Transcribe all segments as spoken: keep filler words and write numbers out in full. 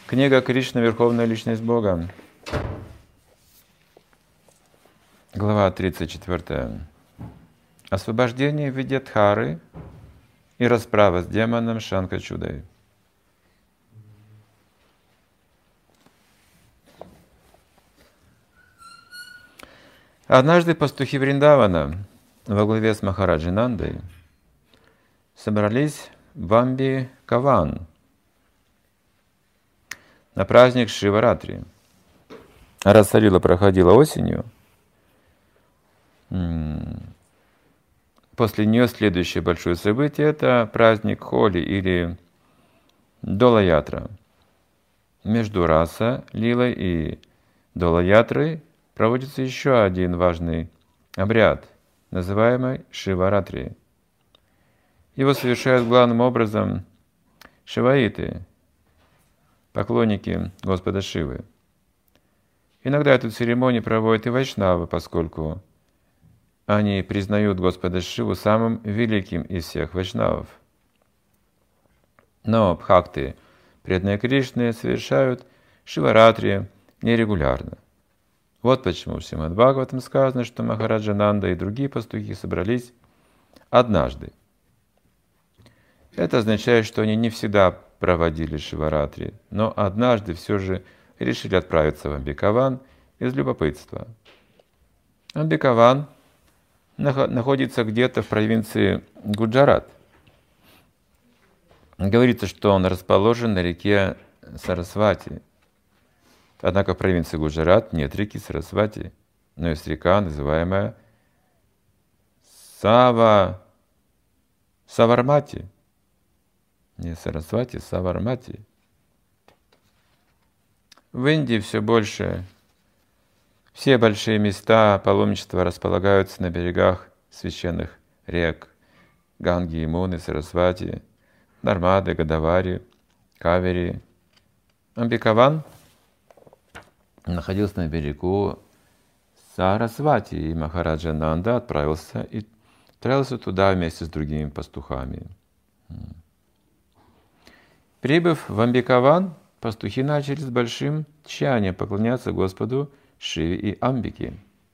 Книга Кришна, Верховная Личность Бога. Глава тридцать четыре. Освобождение в виде Дхары и расправа с демоном Шанкачудой. Однажды пастухи Вриндавана во главе с Махараджи Нандой собрались в Амбикаван на праздник Шиваратри. Расалила проходила осенью. После нее следующее большое событие – это праздник Холи или Долаятра. Между Раса, Лилой и Долаятрой проводится еще один важный обряд, называемый Шиваратри. Его совершают главным образом шиваиты, поклонники Господа Шивы. Иногда эту церемонию проводят и вайшнавы, поскольку они признают Господа Шиву самым великим из всех вайшнавов. Но бхакты, преданные Кришне, совершают Шиваратри нерегулярно. Вот почему в Шримад Бхагаватам сказано, что Махараджа Нанда и другие пастухи собрались однажды. Это означает, что они не всегда проводили Шиваратри, но однажды все же решили отправиться в Амбикаван из любопытства. Амбикаван находится где-то в провинции Гуджарат. Говорится, что он расположен на реке Сарасвати. Однако в провинции Гуджарат нет реки Сарасвати, но есть река, называемая Сава... Савармати. Не Сарасвати, Савармати. В Индии все больше, все большие места паломничества располагаются на берегах священных рек Ганги, Ямуны, Сарасвати, Нармады, Годавари, Кавери. Амбикаван находился на берегу Сарасвати, и Махараджа Нанда отправился, и отправился туда вместе с другими пастухами. Прибыв в Амбикаван, пастухи начали с большим тщанием поклоняться Господу Шиве и Амбике.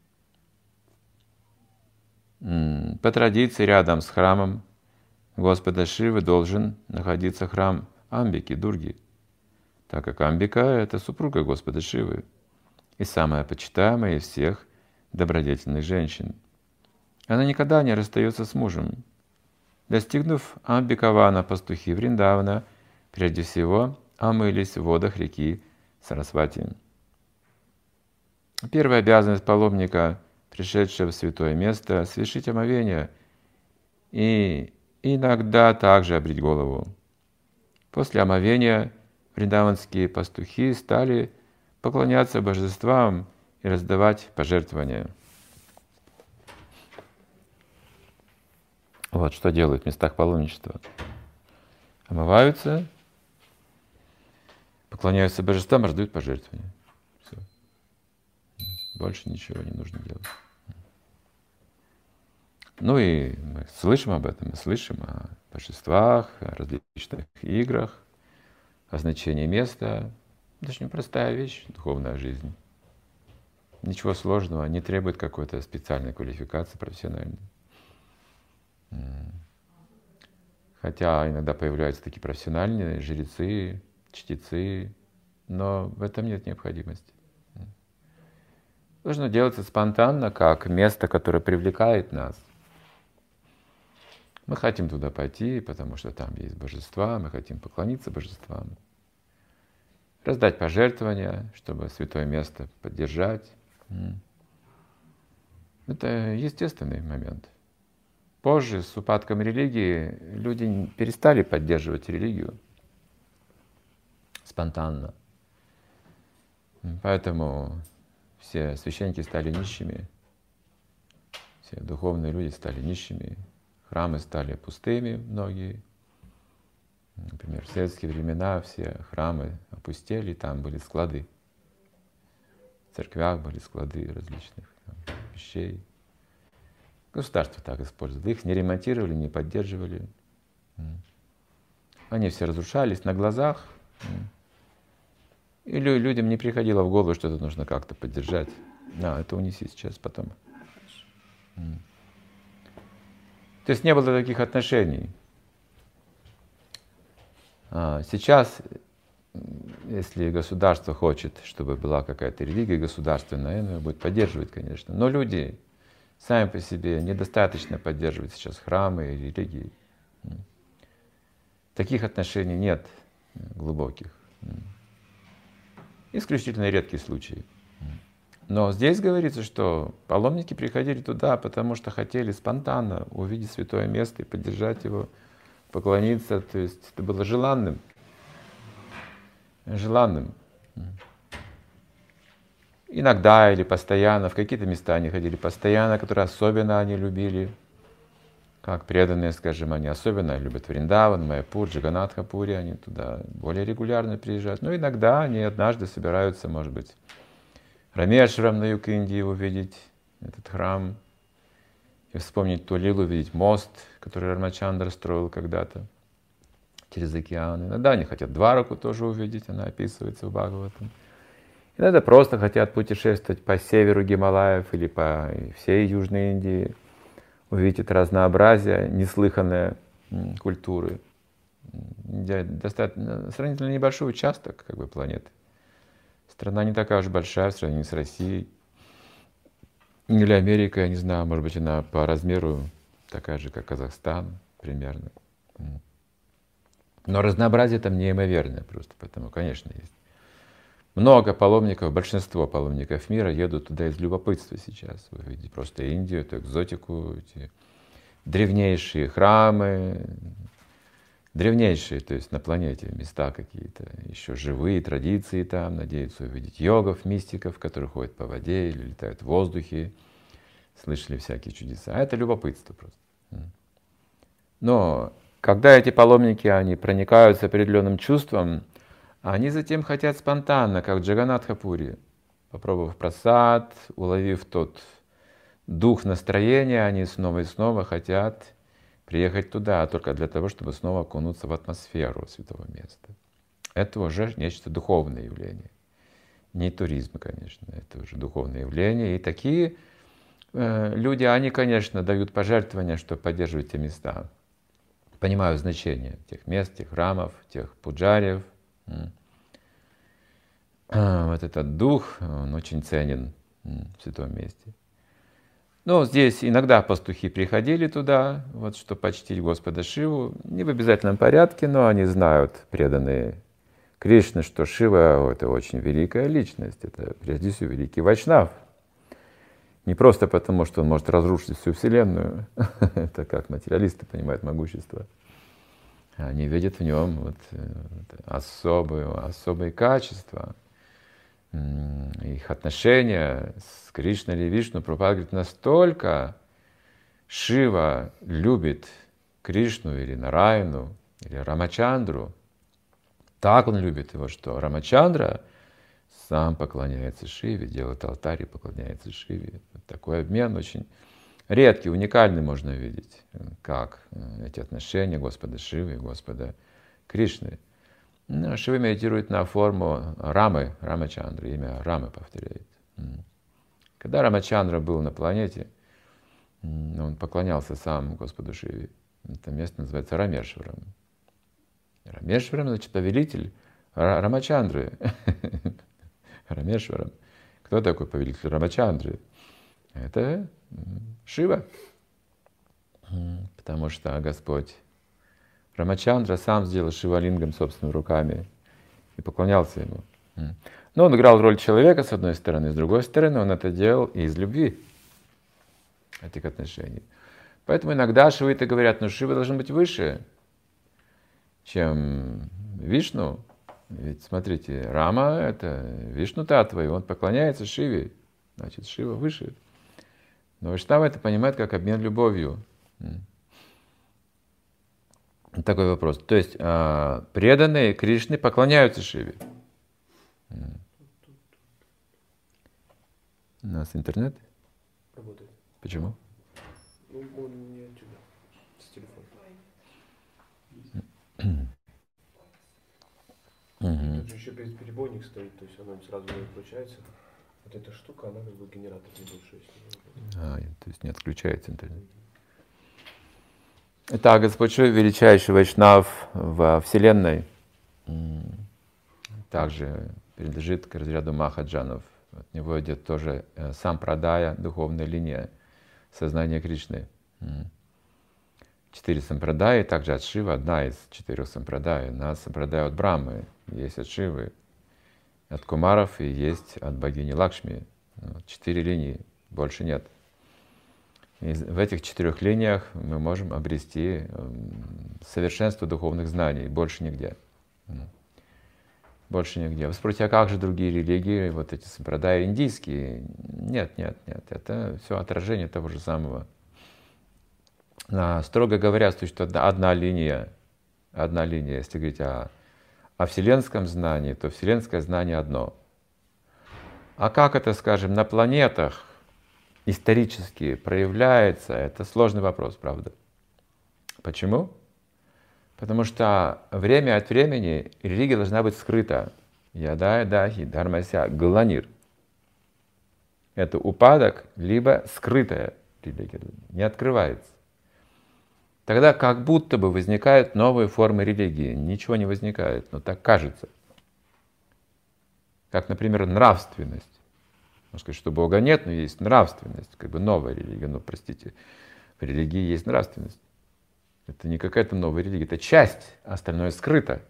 По традиции, рядом с храмом Господа Шивы должен находиться храм Амбики, Дурги, так как Амбика — это супруга Господа Шивы и самая почитаемая из всех добродетельных женщин. Она никогда не расстается с мужем. Достигнув Амбикавана, пастухи Вриндавана прежде всего омылись в водах реки Сарасвати. Первая обязанность паломника, пришедшего в святое место, совершить омовение и иногда также обрить голову. После омовения вриндаванские пастухи стали поклоняться божествам и раздавать пожертвования. Вот что делают в местах паломничества. Омываются, поклоняются божествам, раздают пожертвования. Все. Больше ничего не нужно делать. Ну и мы слышим об этом, мы слышим о божествах, о различных играх, о значении места. Это очень простая вещь, духовная жизнь. Ничего сложного, не требует какой-то специальной квалификации профессиональной. Хотя иногда появляются такие профессиональные жрецы, чтецы, но в этом нет необходимости. Должно делаться спонтанно, как место, которое привлекает нас. Мы хотим туда пойти, потому что там есть божества, мы хотим поклониться божествам, раздать пожертвования, чтобы святое место поддержать. Это естественный момент. Позже, с упадком религии, люди перестали поддерживать религию спонтанно. Поэтому все священники стали нищими, все духовные люди стали нищими, храмы стали пустыми многие. Например, в советские времена все храмы опустели, там были склады. В церквях были склады различных там вещей. Государство так использовало. Их не ремонтировали, не поддерживали. Они все разрушались на глазах. И людям не приходило в голову, что это нужно как-то поддержать. Да, это унеси сейчас, потом. То есть не было таких отношений. Сейчас, если государство хочет, чтобы была какая-то религия государственная, оно будет поддерживать, конечно. Но люди сами по себе недостаточно поддерживают сейчас храмы и религии. Таких отношений нет глубоких. Исключительно редкие случаи. Но здесь говорится, что паломники приходили туда, потому что хотели спонтанно увидеть святое место и поддержать его, поклониться. То есть это было желанным. Желанным. Иногда или постоянно, в какие-то места они ходили постоянно, которые особенно они любили. Как преданные, скажем, они особенно любят Вриндаван, Майяпур, Джаганнатха-пури, они туда более регулярно приезжают. Но иногда они однажды собираются, может быть, Рамешварам на юг Индии увидеть этот храм, и вспомнить ту лилу, увидеть мост, который Рамачандра строил когда-то через океан. Иногда они хотят Двараку тоже увидеть, она описывается в Бхагаватам. Иногда просто хотят путешествовать по северу Гималаев или по всей Южной Индии, увидеть разнообразие, неслыханной культуры. Достаточно сравнительно небольшой участок как бы, планеты. Страна не такая уж большая в сравнении с Россией. Или Америка, я не знаю, может быть, она по размеру такая же, как Казахстан, примерно. Но разнообразие там неимоверное просто, поэтому, конечно, есть. Много паломников, большинство паломников мира едут туда из любопытства сейчас. Вы видите просто Индию, эту экзотику, эти древнейшие храмы, древнейшие, то есть на планете места какие-то, еще живые традиции там, надеются увидеть йогов, мистиков, которые ходят по воде или летают в воздухе, слышали всякие чудеса. А это любопытство просто. Но когда эти паломники, они проникаются определенным чувством, они затем хотят спонтанно, как Джаганнатха-пури, попробовав прасад, уловив тот дух настроения, они снова и снова хотят приехать туда, только для того, чтобы снова окунуться в атмосферу святого места. Это уже нечто духовное явление. Не туризм, конечно, это уже духовное явление. И такие э, люди, они, конечно, дают пожертвования, чтобы поддерживать те места. Понимают значение тех мест, тех храмов, тех пуджариев. Вот этот дух, он очень ценен в святом месте. Ну, здесь иногда пастухи приходили туда, вот, что почтить Господа Шиву, не в обязательном порядке, но они знают, преданные Кришны, что Шива — это очень великая личность, это прежде всего великий вайшнав. Не просто потому, что он может разрушить всю Вселенную, это как материалисты понимают могущество. Они видят в нем вот особые, особые качества. Их отношения с Кришной или Вишну, Прабхупада говорит, настолько Шива любит Кришну или Нараяну, или Рамачандру, так он любит его, что Рамачандра сам поклоняется Шиве, делает алтарь и поклоняется Шиве. Вот такой обмен очень редкий, уникальный можно видеть, как эти отношения Господа Шивы и Господа Кришны. Ну, Шива медитирует на форму Рамы, Рамачандры, имя Рамы повторяет. Когда Рамачандра был на планете, он поклонялся сам Господу Шиве. Это место называется Рамешварам. Рамешварам, значит, повелитель Рамачандры. Рамешварам. Кто такой повелитель Рамачандры? Это Шива. Потому что Господь Рамачандра сам сделал Шивалингам собственными руками и поклонялся ему. Но он играл роль человека, с одной стороны, с другой стороны, он это делал и из любви этих отношений. Поэтому иногда шивиты говорят, ну Шива должен быть выше, чем Вишну. Ведь смотрите, Рама — это Вишну Татва, и он поклоняется Шиве, значит, Шива выше. Но Вайшнава это понимает как обмен любовью. Такой вопрос. То есть преданные Кришны поклоняются Шиве. У нас интернет? Работает. Почему? Ну, он не отсюда, с телефона. Угу. Тут же еще перебойник стоит, то есть она сразу не включается. Вот эта штука, она как бы генератор небольшой. А, то есть не отключается интернет. Итак, Господь Шива, величайший вайшнав во Вселенной, также принадлежит к разряду махаджанов. От него идет тоже сампрадая, духовная линия сознания Кришны. Четыре сампрадаи, также от Шивы, одна из четырех сампрадай. У нас сампрадая от Брахмы, есть от Шивы, от Кумаров и есть от богини Лакшми. Четыре линии, больше нет. И в этих четырех линиях мы можем обрести совершенство духовных знаний, больше нигде. Больше нигде. Вы спросите, а как же другие религии, вот эти сампрадаи индийские? Нет, нет, нет, это все отражение того же самого. А, строго говоря, существует одна линия, одна линия. Если говорить о, о вселенском знании, то вселенское знание одно. А как это, скажем, на планетах исторически проявляется, это сложный вопрос, правда. Почему? Потому что время от времени религия должна быть скрыта. Ядай дахи дхармася гланир. Это упадок, либо скрытая религия, не открывается. Тогда как будто бы возникают новые формы религии. Ничего не возникает, но так кажется. Как, например, нравственность. Можно сказать, что Бога нет, но есть нравственность, как бы новая религия. Но, простите, в религии есть нравственность. Это не какая-то новая религия, это часть, остальное скрыто.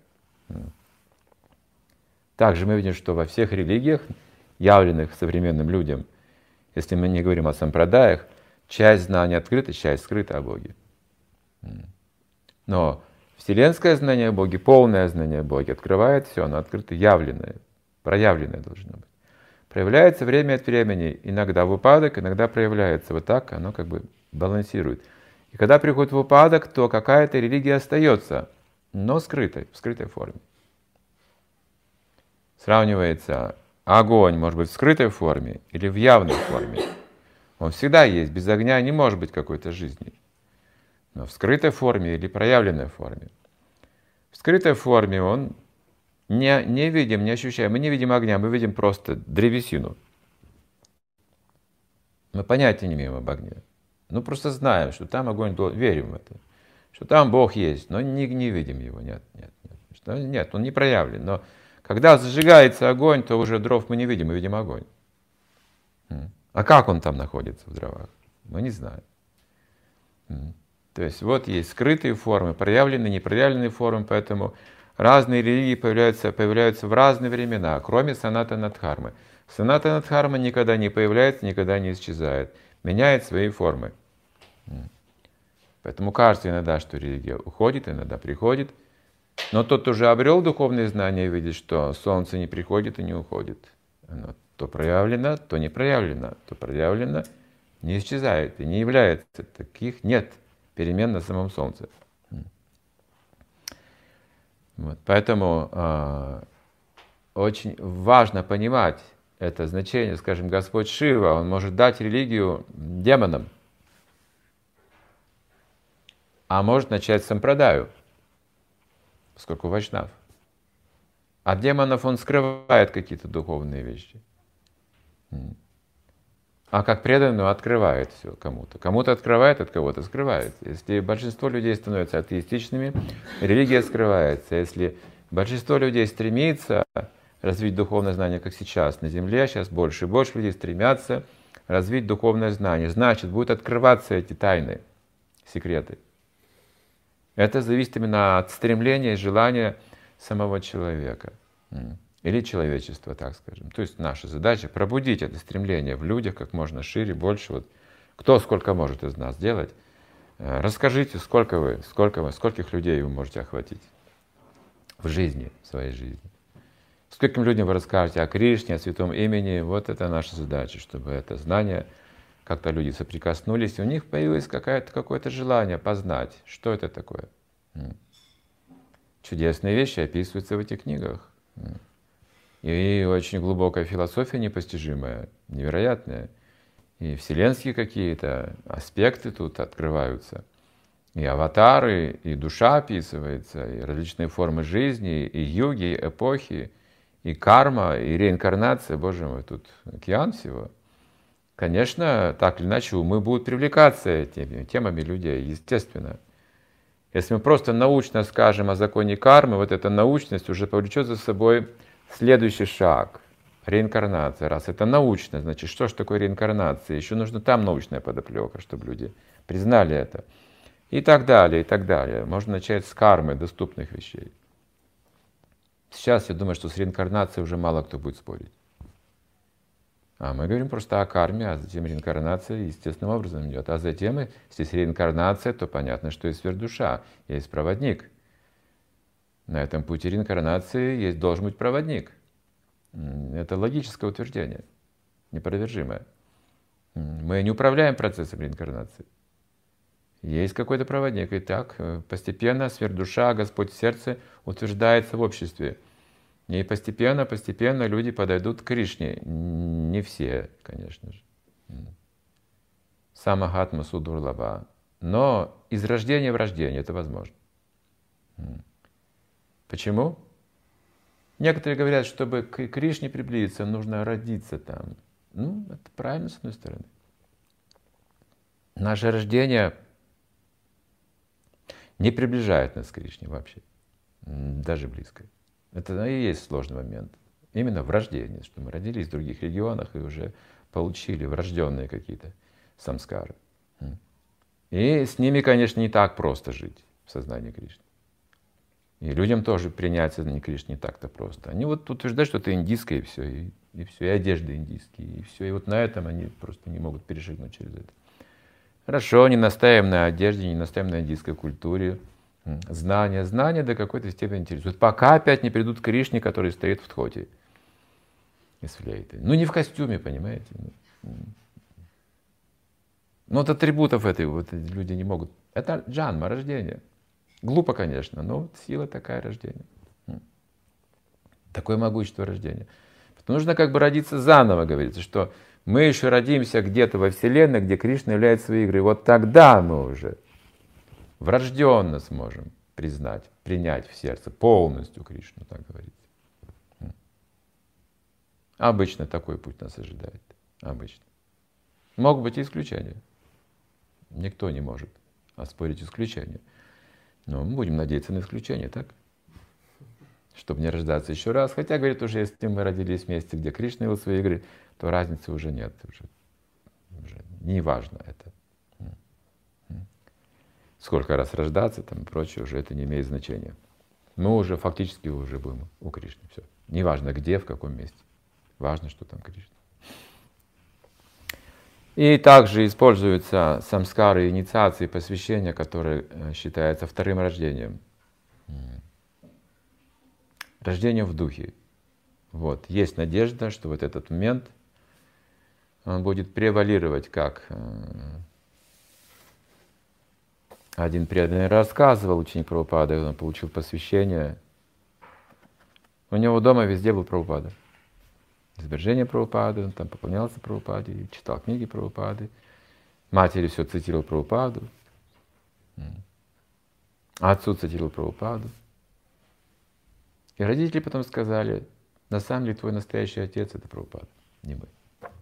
Также мы видим, что во всех религиях, явленных современным людям, если мы не говорим о сампрадаях, часть знаний открыта, часть скрыта о Боге. Но вселенское знание о Боге, полное знание о Боге открывает все, оно открыто, явленное, проявленное должно быть. Проявляется время от времени, иногда в упадок, иногда проявляется. Вот так оно как бы балансирует. И когда приходит в упадок, то какая-то религия остается, но скрытой, в скрытой форме. Сравнивается огонь, может быть, в скрытой форме или в явной форме. Он всегда есть, без огня не может быть какой-то жизни. Но в скрытой форме или проявленной форме. В скрытой форме он не, не видим, не ощущаем. Мы не видим огня, мы видим просто древесину. Мы понятия не имеем об огне. Ну, просто знаем, что там огонь, верим в это. Что там Бог есть, но не, не видим его. Нет, нет, нет. Что, нет, он не проявлен. Но когда зажигается огонь, то уже дров мы не видим, мы видим огонь. А как он там находится в дровах? Мы не знаем. То есть вот есть скрытые формы, проявленные, непроявленные формы, поэтому разные религии появляются, появляются в разные времена, кроме санатана-дхармы. Санатана-дхарма никогда не появляется, никогда не исчезает, меняет свои формы. Поэтому кажется иногда, что религия уходит, иногда приходит. Но тот, кто уже обрел духовные знания, видит, что солнце не приходит и не уходит. Оно то проявлено, то не проявлено, то проявлено, не исчезает и не является. Таких нет перемен на самом солнце. Вот. Поэтому э, очень важно понимать это значение. Скажем, Господь Шива, Он может дать религию демонам, а может начать сампрадаю, поскольку вайшнав. От демонов Он скрывает какие-то духовные вещи. А как преданный открывает все кому-то. Кому-то открывает, от кого-то скрывает. Если большинство людей становятся атеистичными, религия скрывается. Если большинство людей стремится развить духовное знание, как сейчас на Земле, сейчас больше и больше людей стремятся развить духовное знание. Значит, будут открываться эти тайны, секреты. Это зависит именно от стремления и желания самого человека. Или человечества, так скажем. То есть наша задача пробудить это стремление в людях как можно шире, больше. Вот кто сколько может из нас делать. Расскажите, сколько вы, сколько вы, скольких людей вы можете охватить в жизни, в своей жизни. Скольким людям вы расскажете о Кришне, о святом имени. Вот это наша задача, чтобы это знание, как-то люди соприкоснулись, и у них появилось какое-то, какое-то желание познать, что это такое. Чудесные вещи описываются в этих книгах. И очень глубокая философия непостижимая, невероятная. И вселенские какие-то аспекты тут открываются. И аватары, и душа описывается, и различные формы жизни, и юги, и эпохи, и карма, и реинкарнация. Боже мой, тут океан всего. Конечно, так или иначе умы будут привлекаться этими темами людей, естественно. Если мы просто научно скажем о законе кармы, вот эта научность уже повлечет за собой следующий шаг — реинкарнация. Раз это научно, значит, что же такое реинкарнация? Еще нужно там научная подоплека, чтобы люди признали это. И так далее, и так далее. Можно начать с кармы, доступных вещей. Сейчас я думаю, что с реинкарнацией уже мало кто будет спорить. А мы говорим просто о карме, а затем реинкарнация естественным образом идет. А затем, если есть реинкарнация, то понятно, что есть сверхдуша, есть проводник. На этом пути реинкарнации есть, должен быть проводник. Это логическое утверждение, непровержимое. Мы не управляем процессом реинкарнации. Есть какой-то проводник. И так постепенно сверхдуша, Господь в сердце утверждается в обществе. И постепенно, постепенно люди подойдут к Кришне. Не все, конечно же. Самахатма судурлаба. Но из рождения в рождение это возможно. Почему? Некоторые говорят, чтобы к Кришне приблизиться, нужно родиться там. Ну, это правильно, с одной стороны. Наше рождение не приближает нас к Кришне вообще. Даже близко. Это и есть сложный момент. Именно в рождении, что мы родились в других регионах и уже получили врожденные какие-то самскары. И с ними, конечно, не так просто жить в сознании Кришны. И людям тоже принять сознание Кришны не так-то просто. Они вот утверждают, что это индийское, и все, и, и все, и одежда индийские, и все. И вот на этом они просто не могут перешагнуть через это. Хорошо, не настаиваем на одежде, не настаиваем на индийской культуре. Знания, знания до какой-то степени интересуют. Пока опять не придут к Кришне, который стоит в тхоте из флейты. Ну не в костюме, понимаете. Ну от атрибутов этой вот люди не могут. Это джанма, рождение. Глупо, конечно, но вот сила такая рождения. Такое могущество рождения. Нужно как бы родиться заново, говорится, что мы еще родимся где-то во Вселенной, где Кришна является своей игрой. Вот тогда мы уже врожденно сможем признать, принять в сердце полностью Кришну, так говорится. Обычно такой путь нас ожидает. Обычно. Могут быть и исключения. Никто не может оспорить исключения. Но мы будем надеяться на исключение, так? Чтобы не рождаться еще раз. Хотя, говорит, уже если мы родились в месте, где Кришна вел свои игры, то разницы уже нет. Уже, уже не важно это. Сколько раз рождаться там и прочее, уже это не имеет значения. Мы уже фактически уже будем у Кришны. Все. Не важно где, в каком месте. Важно, что там Кришна. И также используются самскары, инициации, посвящения, которые считаются вторым рождением. Рождением в духе. Вот. Есть надежда, что вот этот момент он будет превалировать, как один преданный рассказывал, ученик Прабхупады, он получил посвящение. У него дома везде был Прабхупада. Изображение Прабхупады, он там поклонялся Прабхупаде, читал книги Прабхупады. Матери все цитировал Прабхупаду. Отцу цитировал Прабхупаду. И родители потом сказали, на самом деле твой настоящий отец — это Прабхупада, не мы.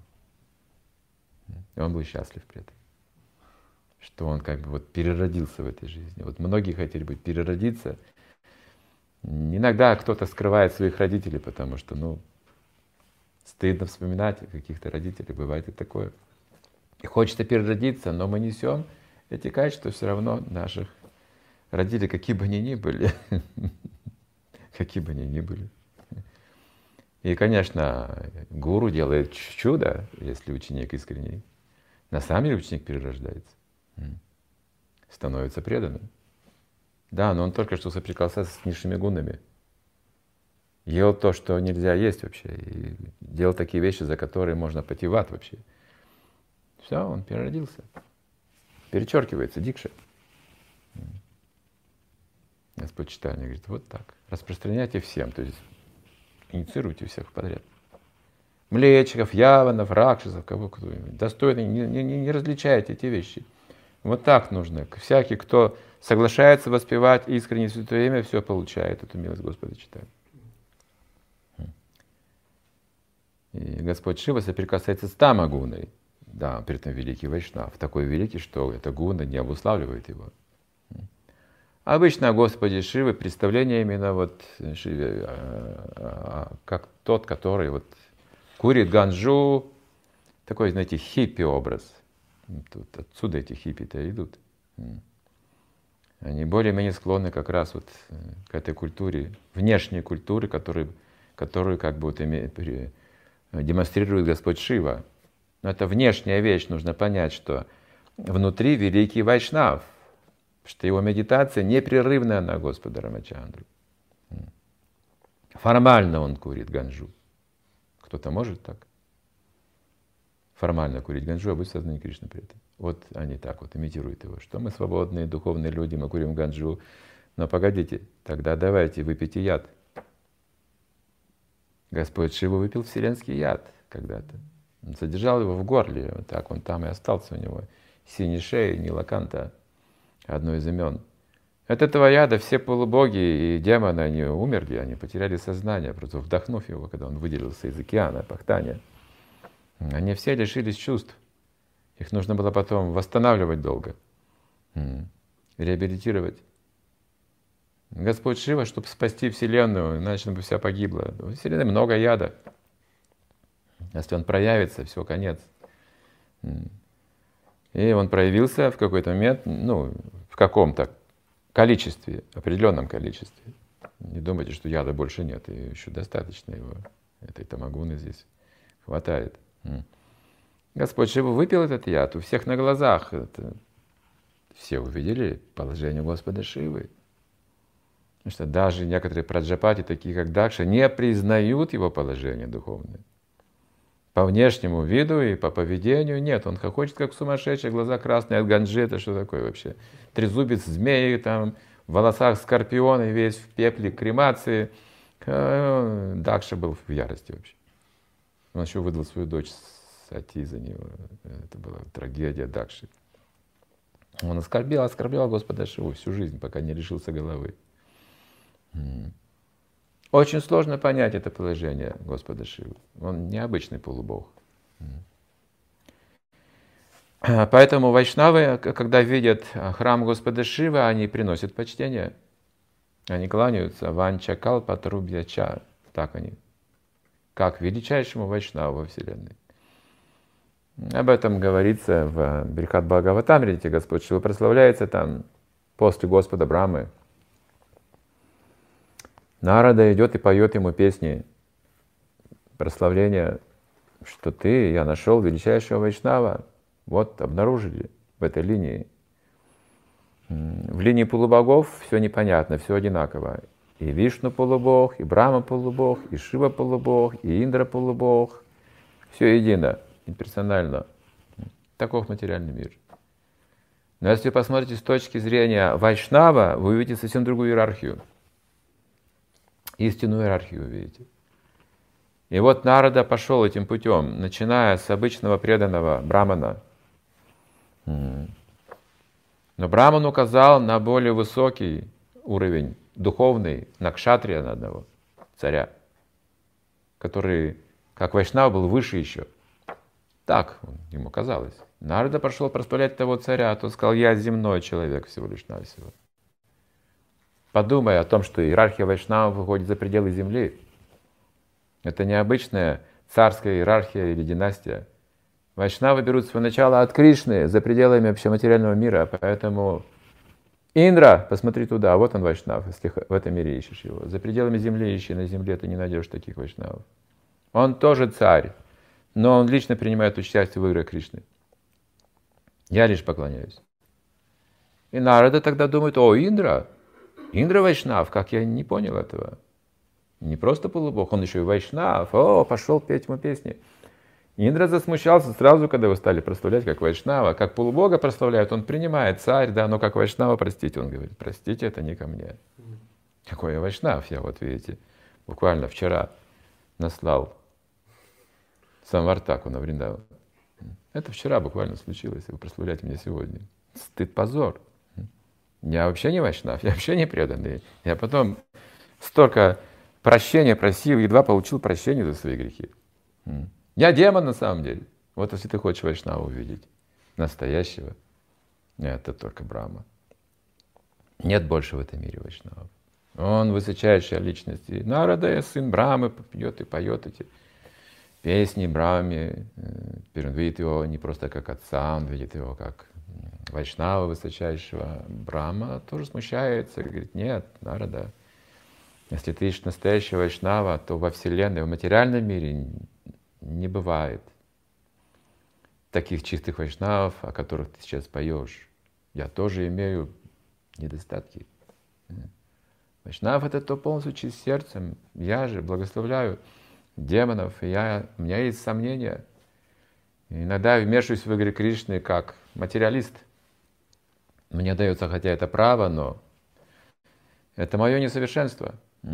И он был счастлив при этом. Что он как бы вот переродился в этой жизни. Вот многие хотели бы переродиться. Иногда кто-то скрывает своих родителей, потому что, ну, стыдно вспоминать о каких-то родителях, бывает и такое. И хочется переродиться, но мы несем эти качества все равно наших родителей, какие бы они ни были. Какие бы они ни были. И, конечно, гуру делает чудо, если ученик искренний. На самом деле ученик перерождается. Становится преданным. Да, но он только что соприкасался с низшими гунами. Ел то, что нельзя есть вообще. И делал такие вещи, за которые можно пойти в ад вообще. Все, он переродился. Перечеркивается дикша. Господь читание говорит, вот так. Распространяйте всем, то есть инициируйте всех подряд. Млечиков, яванов, ракшасов, кого кто-нибудь. Достойно, не, не, не различайте эти вещи. Вот так нужно. Всякий, кто соглашается воспевать искренне святое имя, все получает, эту милость Господа читает. И Господь Шива соприкасается с тамагуной. Да, при этом великий Вайшнав. Такой великий, что эта гуна не обуславливает его. Обычно о Господе Шивы представление именно вот Шиве, как тот, который вот курит ганджу, такой, знаете, хиппи образ. Тут отсюда эти хиппи-то идут. Они более-менее склонны как раз вот к этой культуре, внешней культуре, которую, которую как бы вот демонстрирует Господь Шива. Но это внешняя вещь, нужно понять, что внутри великий Вайшнав, что его медитация непрерывная на Господа Рамачандру. Формально он курит ганджу. Кто-то может так? Формально курить ганджу, а быть в сознании Кришны при этом. Вот они так вот имитируют его, что мы свободные, духовные люди, мы курим ганджу. Но погодите, тогда давайте выпейте яд. Господь Шива выпил вселенский яд когда-то. Он содержал его в горле, вот так он там и остался у него. Синий шеи, Нилаканта, одно из имен. От этого яда все полубоги и демоны, они умерли, они потеряли сознание, просто вдохнув его, когда он выделился из океана Пахтания. Они все лишились чувств. Их нужно было потом восстанавливать долго, реабилитировать. Господь Шива, чтобы спасти Вселенную, иначе бы вся погибла. В Вселенной много яда. Если он проявится, все, конец. И он проявился в какой-то момент, ну, в каком-то количестве, определенном количестве. Не думайте, что яда больше нет, и еще достаточно его, этой тамагуны здесь хватает. Господь Шива выпил этот яд у всех на глазах. Это все увидели положение Господа Шивы. Потому что даже некоторые праджапати, такие как Дакша, не признают его положение духовное. По внешнему виду и по поведению нет. Он хохочет как сумасшедший, глаза красные от ганджи. Это что такое вообще? Трезубец змеи, там, в волосах скорпиона, весь в пепле кремации. Дакша был в ярости вообще. Он еще выдал свою дочь Сати за него. Это была трагедия Дакши. Он оскорбил, оскорблял Господа Шиву всю жизнь, пока не лишился головы. Очень сложно понять это положение Господа Шивы. Он необычный полубог. Поэтому вайшнавы, когда видят храм Господа Шивы, они приносят почтение. Они кланяются ванча калпа трубьяча. Так они. Как величайшему вайшнаву во Вселенной. Об этом говорится в Брихат Бхагаватамрите. Господь Шива прославляется там после Господа Брамы. Нарада идет и поет ему песни прославления, что ты, я нашел величайшего вайшнава. Вот, обнаружили в этой линии. В линии полубогов все непонятно, все одинаково. И Вишну полубог, и Брахма полубог, и Шива полубог, и Индра полубог. Все едино, имперсонально. Таков материальный мир. Но если вы посмотрите с точки зрения вайшнава, вы увидите совсем другую иерархию. Истинную иерархию увидите. И вот Нарада пошел этим путем, начиная с обычного преданного брамана. Но браман указал на более высокий уровень, духовный, на кшатрия, на одного царя, который, как вайшнав, был выше еще. Так ему казалось. Нарада пошел прославлять того царя, а тот сказал: я земной человек всего лишь навсего. Подумай о том, что иерархия вайшнавов выходит за пределы земли. Это необычная царская иерархия или династия. Вайшнавы берут свое начало от Кришны, за пределами вообще материального мира. Поэтому Индра, посмотри туда, вот он вайшнав, если в этом мире ищешь его. За пределами земли ищи, на земле ты не найдешь таких вайшнавов. Он тоже царь, но он лично принимает участие в играх Кришны. Я лишь поклоняюсь. И Нарада тогда думает: о, Индра, Индра вайшнав, как я не понял этого. Не просто полубог, он еще и вайшнав. О, пошел петь ему песни. Индра засмущался сразу, когда его стали прославлять как вайшнава. Как полубога прославляют, он принимает, царь, да, но как вайшнава, простите, он говорит: простите, это не ко мне. Какой я вайшнав, я вот, видите, буквально вчера наслал Самвартаку на Вриндаван. Это вчера буквально случилось, и вы прославляете меня сегодня. Стыд, позор. Я вообще не вайшнав, я вообще не преданный. Я потом столько прощения просил, едва получил прощение за свои грехи. Я демон на самом деле. Вот если ты хочешь вайшнава увидеть, настоящего, это только Брахма. Нет больше в этом мире вайшнавов. Он высочайшая личность. И Нарада, сын Брамы, пьет и поет эти песни Брахме. Он видит его не просто как отца, он видит его как вайшнава высочайшего. Брахма тоже смущается и говорит: нет, Нарада, если ты ищешь настоящего вайшнава, то во Вселенной, в материальном мире не бывает таких чистых вайшнавов, о которых ты сейчас поешь. Я тоже имею недостатки. Вайшнав — это то полностью чист сердцем. Я же благословляю демонов, и я, у меня есть сомнения. И иногда я вмешиваюсь в игры Кришны как материалист. Мне дается, хотя это право, но это мое несовершенство.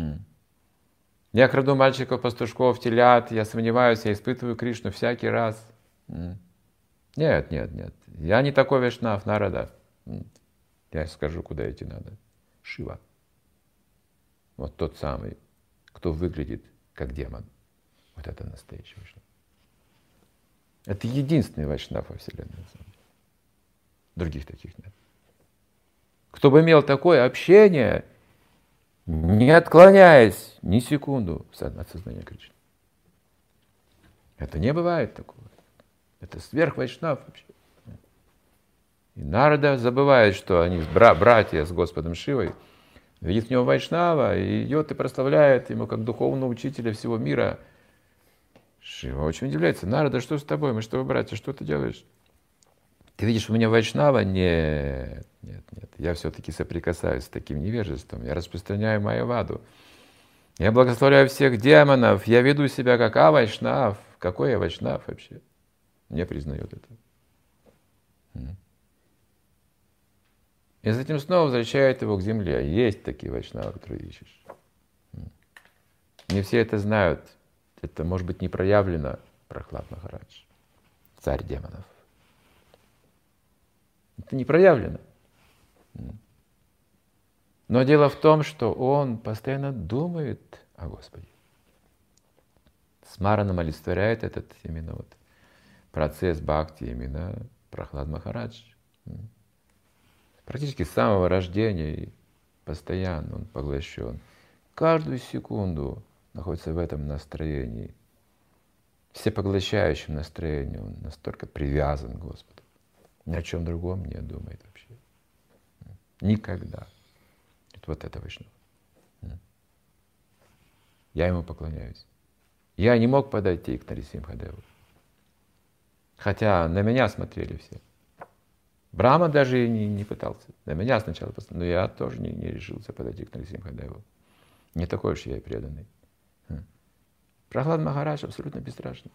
Я краду мальчиков, пастушков, телят, я сомневаюсь, я испытываю Кришну всякий раз. Нет, нет, нет. Я не такой вайшнав, Нарада. Я скажу, куда идти надо. Шива. Вот тот самый, кто выглядит как демон. Вот это настоящий вайшнав. Это единственный вайшнав во Вселенной. Других таких нет. Кто бы имел такое общение, не отклоняясь ни секунду от сознания Кришны. Это не бывает такого. Это сверхвайшнав вообще. И Нарада забывает, что они бра- братья с Господом Шивой, видит в нем вайшнава и идет и прославляет ему как духовного учителя всего мира. Шива очень удивляется: Нарада, что с тобой? Мы что, братья, что ты делаешь? Ты видишь у меня вайшнава? Нет, нет, нет. Я все-таки соприкасаюсь с таким невежеством. Я распространяю майяваду. Я благословляю всех демонов. Я веду себя как а-вайшнав. Какой я вайшнав вообще? Не признает это. И затем снова возвращает его к земле. Есть такие вайшнавы, которые ищешь. Не все это знают. Это может быть не проявлено. Прахлад Махарадж, царь демонов. Это не проявлено. Но дело в том, что он постоянно думает о Господе. Смараном олицетворяет этот именно вот процесс бхакти, именно Прахлад Махарадж. Практически с самого рождения и постоянно он поглощен. Каждую секунду находится в этом настроении. Всепоглощающем настроении. Он настолько привязан к Господу. Ни о чем другом не думает вообще. Никогда. Вот это Вайшнава. Я ему поклоняюсь. Я не мог подойти к Нарисимхадеву. Хотя на меня смотрели все. Брахма даже и не, не пытался. На меня сначала посмотрел, но я тоже не, не решился подойти к Нарисимхадеву. Не такой уж я и преданный. Прахлад Махарадж абсолютно бесстрашный.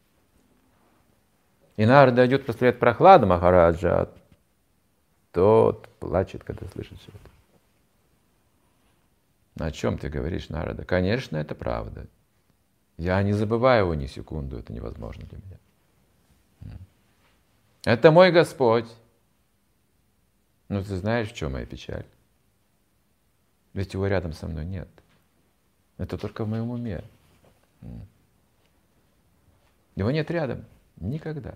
И Нарада идет прославлять Прахлада Махараджа, а тот плачет, когда слышит все это. О чем ты говоришь, Нарада? Конечно, это правда. Я не забываю его ни секунду, это невозможно для меня. Это мой Господь. Но ты знаешь, в чем моя печаль? Ведь его рядом со мной нет. Это только в моем уме. Его нет рядом. Никогда.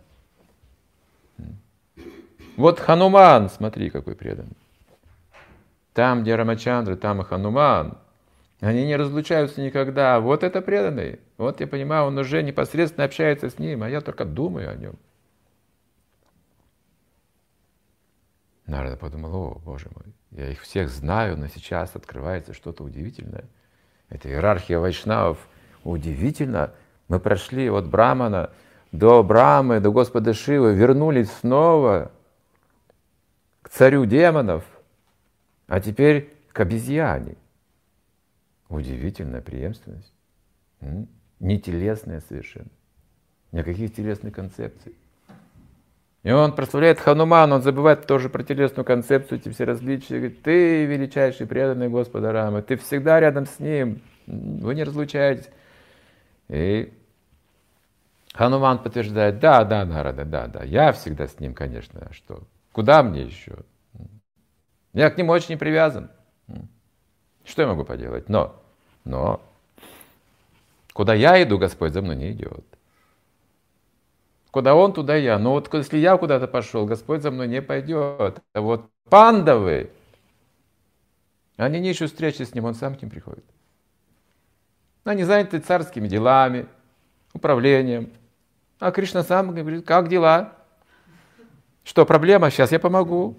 Вот Хануман, смотри, какой преданный. Там, где Рамачандра, там и Хануман. Они не разлучаются никогда. Вот это преданный. Вот я понимаю, он уже непосредственно общается с ним, а я только думаю о нем. Нарада подумал: о, Боже мой, я их всех знаю, но сейчас открывается что-то удивительное. Это иерархия вайшнавов. Удивительно. Мы прошли от Брамана до Брамы, до Господа Шивы, вернулись снова к царю демонов, а теперь к обезьяне. Удивительная преемственность. Не телесная совершенно. Никаких телесных концепций. И он прославляет Ханумана, он забывает тоже про телесную концепцию, эти все различия. Говорит: ты величайший преданный Господа Рамы, ты всегда рядом с ним, вы не разлучаетесь. И Хануман подтверждает: да, да, Нарада, да, да, я всегда с ним, конечно, а что? Куда мне еще? Я к нему очень привязан. Что я могу поделать? Но, но, куда я иду, Господь за мной не идет. Куда он, туда я. Но вот если я куда-то пошел, Господь за мной не пойдет. А вот пандавы, они не ищут встречи с ним, он сам к ним приходит. Они заняты царскими делами, управлением. А Кришна сам говорит, как дела? Что, проблема? Сейчас я помогу.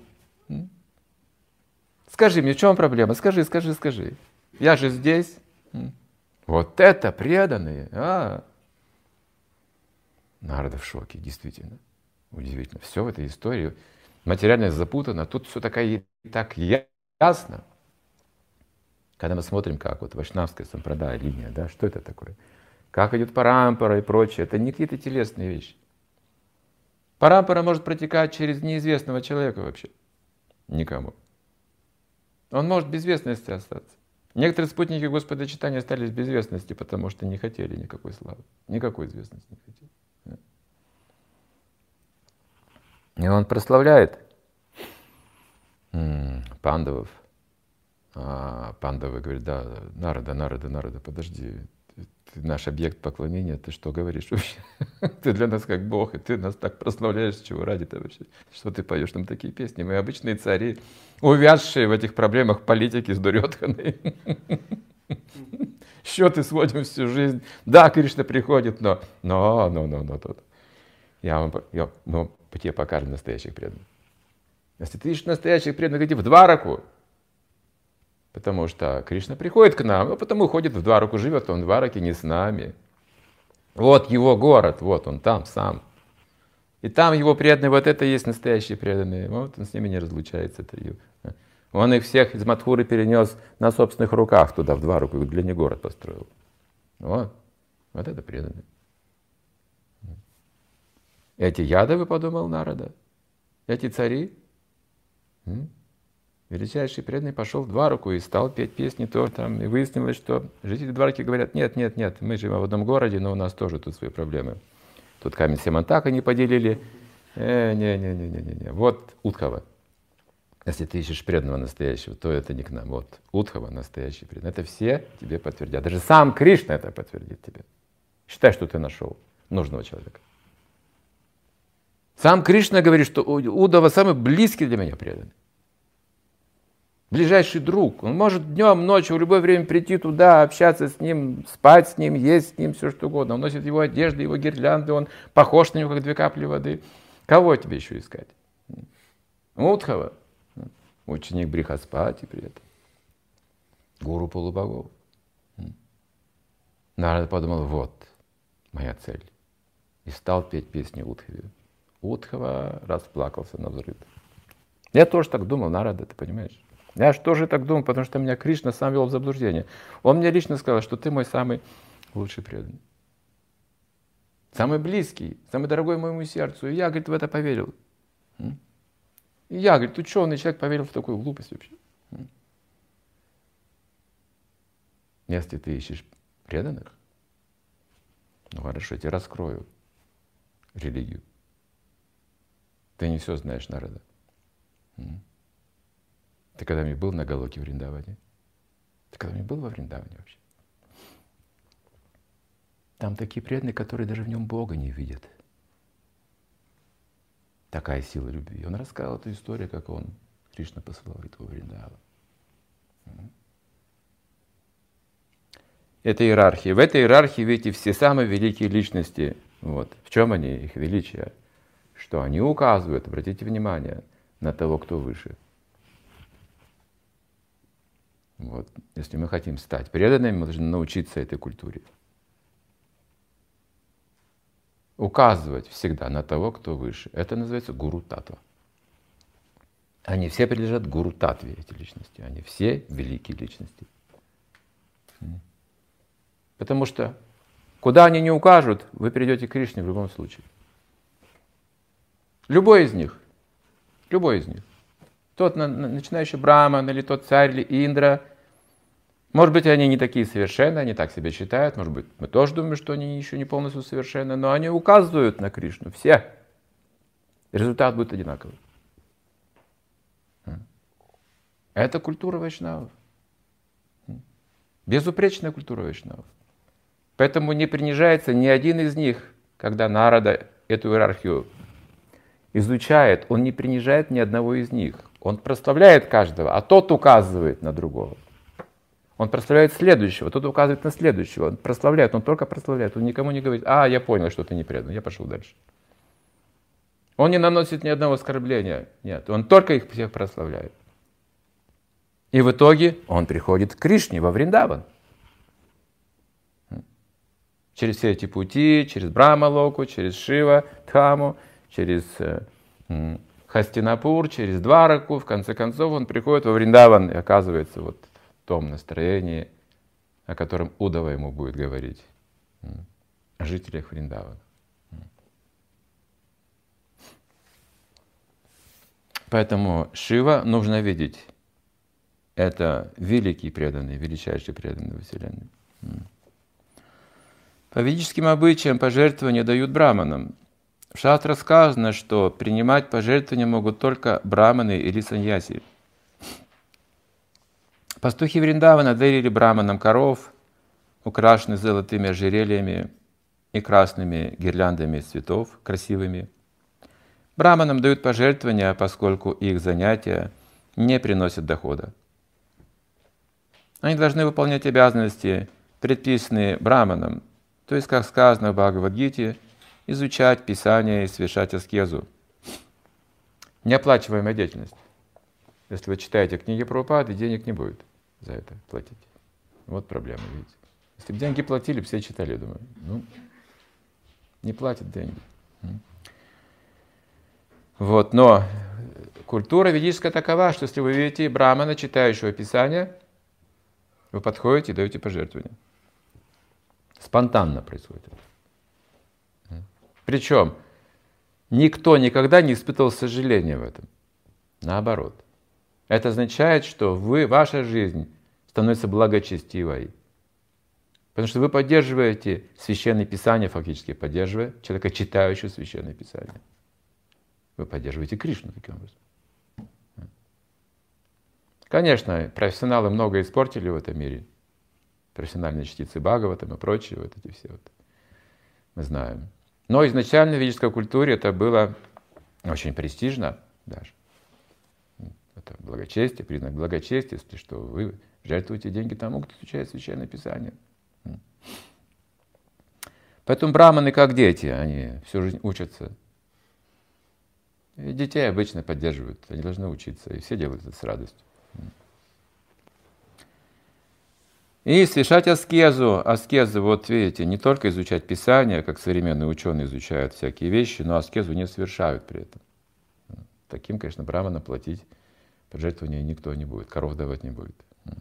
Скажи мне, в чем проблема? Скажи, скажи, скажи. Я же здесь. Вот это преданные. А. Нарада в шоке, действительно. Удивительно. Все в этой истории. Материальность запутана. Тут все такая, так ясно. Когда мы смотрим, как вот вайшнавская сампрадая линия, да, что это такое? Как идет парампара и прочее. Это не какие-то телесные вещи. Парампара может протекать через неизвестного человека вообще. Никому. Он может без известности остаться. Некоторые спутники Господа Чайтаньи остались без известности, потому что не хотели никакой славы. Никакой известности не хотели. И он прославляет пандавов. А пандавы говорят, да, Нарада, Нарада, Нарада, подожди. Ты наш объект поклонения, ты что говоришь вообще? Ты для нас как Бог, и ты нас так прославляешь, чего ради-то вообще? Что ты поешь нам такие песни? Мы обычные цари, увязшие в этих проблемах политики с Дурьодханой. Счеты сводим всю жизнь. Да, Кришна приходит, но, но, но, но, но, но. Я вам, я, мы тебе покажем настоящих преданных. Если ты ищешь настоящих преданных, иди в Двараку. Потому что Кришна приходит к нам, а потому ходит в Двараку, живет он в Двараке не с нами. Вот его город, вот он там сам. И там его преданные, вот это и есть настоящие преданные. Вот он с ними не разлучается. Он их всех из Мадхуры перенес на собственных руках туда, в Двараку, для них город построил. Вот, вот это преданные. Эти ядовы, подумал Нарада, эти цари. Величайший преданный пошел в Двараку и стал петь песни, то там, и выяснилось, что жители Двараки говорят, нет, нет, нет, мы живем в одном городе, но у нас тоже тут свои проблемы. Тут камень Семантака не поделили. Э, не, не, не, не, не, не. Вот Удхава. Если ты ищешь преданного настоящего, то это не к нам. Вот Удхава настоящий преданный. Это все тебе подтвердят. Даже сам Кришна это подтвердит тебе. Считай, что ты нашел нужного человека. Сам Кришна говорит, что Удхава самый близкий для меня преданный. Ближайший друг. Он может днем, ночью, в любое время прийти туда, общаться с ним, спать с ним, есть с ним, все что угодно. Он носит его одежды, его гирлянды, он похож на него, как две капли воды. Кого тебе еще искать? Удхава. Ученик Брихаспати при этом. Гуру полубогов. Нарада подумал, вот моя цель. И стал петь песни Удхаве. Удхава расплакался на взрыв. Я тоже так думал, Нарада, ты понимаешь? Я же тоже так думал, потому что меня Кришна сам вел в заблуждение. Он мне лично сказал, что ты мой самый лучший преданный. Самый близкий, самый дорогой моему сердцу. И я, говорит, в это поверил. И я, говорит, ученый человек, поверил в такую глупость вообще. Если ты ищешь преданных, ну хорошо, я тебе раскрою религию. Ты не все знаешь, Нарада. Ты когда-нибудь был на Галоке в Вриндаване? Ты когда-нибудь был во Вриндаване вообще? Там такие преданные, которые даже в нем Бога не видят. Такая сила любви. Он рассказал эту историю, как он, Кришна посылал его в Вриндаван. Это иерархия. В этой иерархии, видите, все самые великие личности. Вот. В чем они, их величие? Что они указывают, обратите внимание, на того, кто выше. Вот. Если мы хотим стать преданными, мы должны научиться этой культуре. Указывать всегда на того, кто выше. Это называется гуру-татва. Они все принадлежат гуру-татве, эти личности. Они все великие личности. Потому что куда они не укажут, вы придете к Кришне в любом случае. Любой из них. Любой из них. Тот начинающий Брахман, или тот царь, или Индра. Может быть, они не такие совершенные, они так себя считают. Может быть, мы тоже думаем, что они еще не полностью совершенны, но они указывают на Кришну. Все. Результат будет одинаковый. Это культура вайшнавов. Безупречная культура вайшнавов. Поэтому не принижается ни один из них, когда Нарада эту иерархию изучает, он не принижает ни одного из них. Он прославляет каждого, а тот указывает на другого. Он прославляет следующего, тот указывает на следующего. Он прославляет, он только прославляет. Он никому не говорит: а, я понял, что ты не предан, я пошел дальше. Он не наносит ни одного оскорбления. Нет, он только их всех прославляет. И в итоге он приходит к Кришне во Вриндаван. Через все эти пути, через Брахма-локу, через Шива, Дхаму, через э, Хастинапур, через Двараку. В конце концов он приходит во Вриндаван и оказывается вот в том настроении, о котором Удава ему будет говорить, о жителях Вриндавана. Поэтому Шива нужно видеть. Это великий преданный, величайший преданный во Вселенной. По ведическим обычаям пожертвования дают браманам. В шастрах сказано, что принимать пожертвования могут только браманы или саньяси. Пастухи Вриндавана дарили браманам коров, украшенных золотыми ожерельями и красными гирляндами из цветов, красивыми. Браманам дают пожертвования, поскольку их занятия не приносят дохода. Они должны выполнять обязанности, предписанные браманам, то есть, как сказано в Бхагавад-гите, изучать Писание и совершать аскезу. Неоплачиваемая деятельность. Если вы читаете книги Прабхупады, денег не будет за это платить. Вот проблема, видите. Если бы деньги платили, все читали, я думаю. Ну, не платят деньги. Вот, но культура ведическая такова, что если вы видите брамана, читающего Писание, вы подходите и даете пожертвования. Спонтанно происходит это. Причем никто никогда не испытывал сожаления в этом. Наоборот. Это означает, что вы, ваша жизнь становится благочестивой. Потому что вы поддерживаете Священное Писание, фактически поддерживая человека, читающего Священное Писание. Вы поддерживаете Кришну таким образом. Конечно, профессионалы много испортили в этом мире. Профессиональные чтецы Бхагаватам и прочие, вот эти все вот, мы знаем. Но изначально в ведической культуре это было очень престижно даже. Это благочестие, признак благочестия, что вы жертвуете деньги тому, кто изучает Священное Писание. Поэтому браманы как дети, они всю жизнь учатся. И детей обычно поддерживают, они должны учиться, и все делают это с радостью. И совершать аскезу. Аскезу, вот видите, не только изучать Писание, как современные ученые изучают всякие вещи, но аскезу не совершают при этом. Таким, конечно, браманам платить пожертвования никто не будет, коров давать не будет.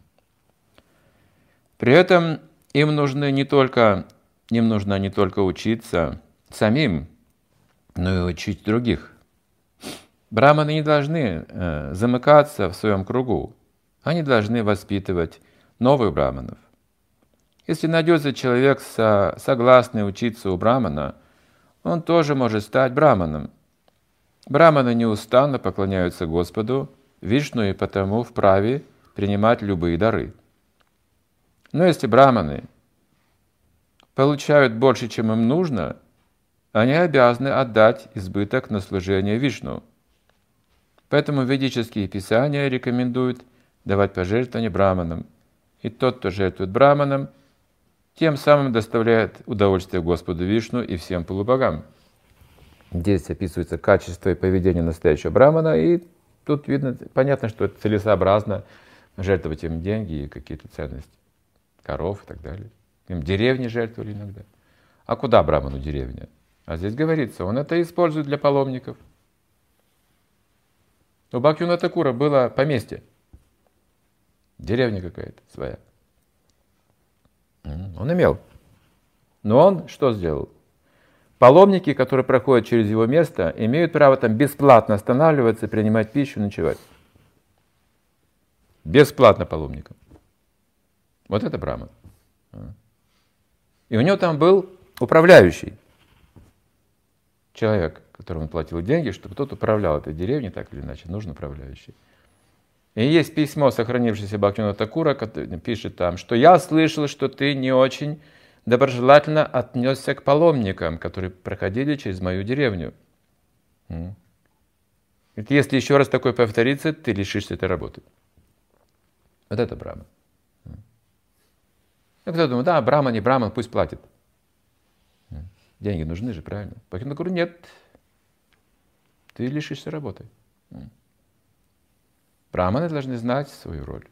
При этом им нужны не только, им нужно не только учиться самим, но и учить других. Браманы не должны э, замыкаться в своем кругу. Они должны воспитывать новых браманов. Если найдется человек, со, согласный учиться у брамана, он тоже может стать браманом. Браманы неустанно поклоняются Господу, Вишну, и потому вправе принимать любые дары. Но если браманы получают больше, чем им нужно, они обязаны отдать избыток на служение Вишну. Поэтому ведические писания рекомендуют давать пожертвования браманам. И тот, кто жертвует браманам, тем самым доставляет удовольствие Господу Вишну и всем полубогам. Здесь описывается качество и поведение настоящего брамана, и тут видно, понятно, что это целесообразно жертвовать им деньги и какие-то ценности, коров и так далее. Им деревни жертвовали иногда. А куда браману деревня? А здесь говорится, он это использует для паломников. У Бхактивинода Тхакура было поместье. Деревня какая-то своя. Он имел. Но он что сделал? Паломники, которые проходят через его место, имеют право там бесплатно останавливаться, принимать пищу, ночевать. Бесплатно паломникам. Вот это браман. И у него там был управляющий. Человек, которому он платил деньги, чтобы тот управлял этой деревней, так или иначе, нужен управляющий. И есть письмо, сохранившееся Бхактивинода Такура, который пишет там, что я слышал, что ты не очень доброжелательно отнесся к паломникам, которые проходили через мою деревню. Если еще раз такое повторится, ты лишишься этой работы. Вот это Брахма. А кто думает, да, Брахма, не Брахма, пусть платит. Деньги нужны же, правильно? Поэтому я говорю, нет, ты лишишься работы. Брахманы должны знать свою роль.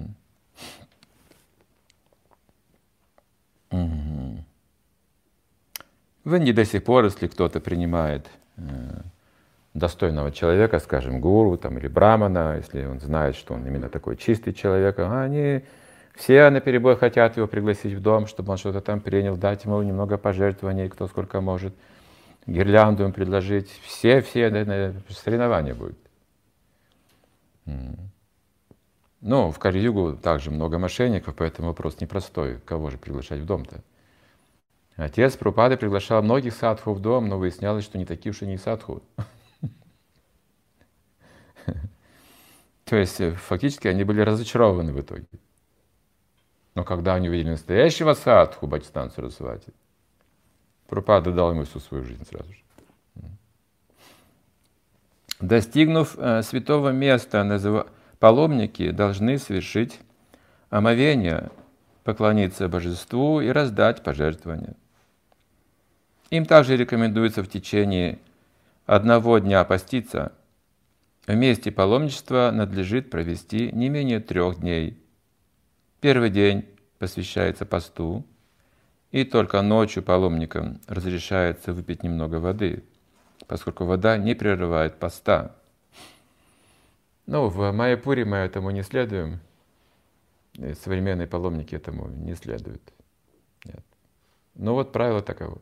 В Индии до сих пор, если кто-то принимает достойного человека, скажем, гуру там, или брамана, если он знает, что он именно такой чистый человек, они все наперебой хотят его пригласить в дом, чтобы он что-то там принял, дать ему немного пожертвований, кто сколько может, гирлянду им предложить. Все, все, наверное, соревнования будет. Ну, в Кали-югу также много мошенников, поэтому вопрос непростой, кого же приглашать в дом-то. Отец Прабхупады приглашал многих садху в дом, но выяснялось, что не такие уж и не садху. То есть фактически они были разочарованы в итоге. Но когда они увидели настоящего садху Бхактисиданта Сарасвати, Прабхупада дал ему всю свою жизнь сразу же. Достигнув э, святого места, назыв... паломники должны совершить омовение, поклониться божеству и раздать пожертвования. Им также рекомендуется в течение одного дня поститься. В месте паломничества надлежит провести не менее трех дней. Первый день посвящается посту, и только ночью паломникам разрешается выпить немного воды, поскольку вода не прерывает поста. Ну, в Майяпуре мы этому не следуем, и современные паломники этому не следуют. Нет. Но вот правило таково.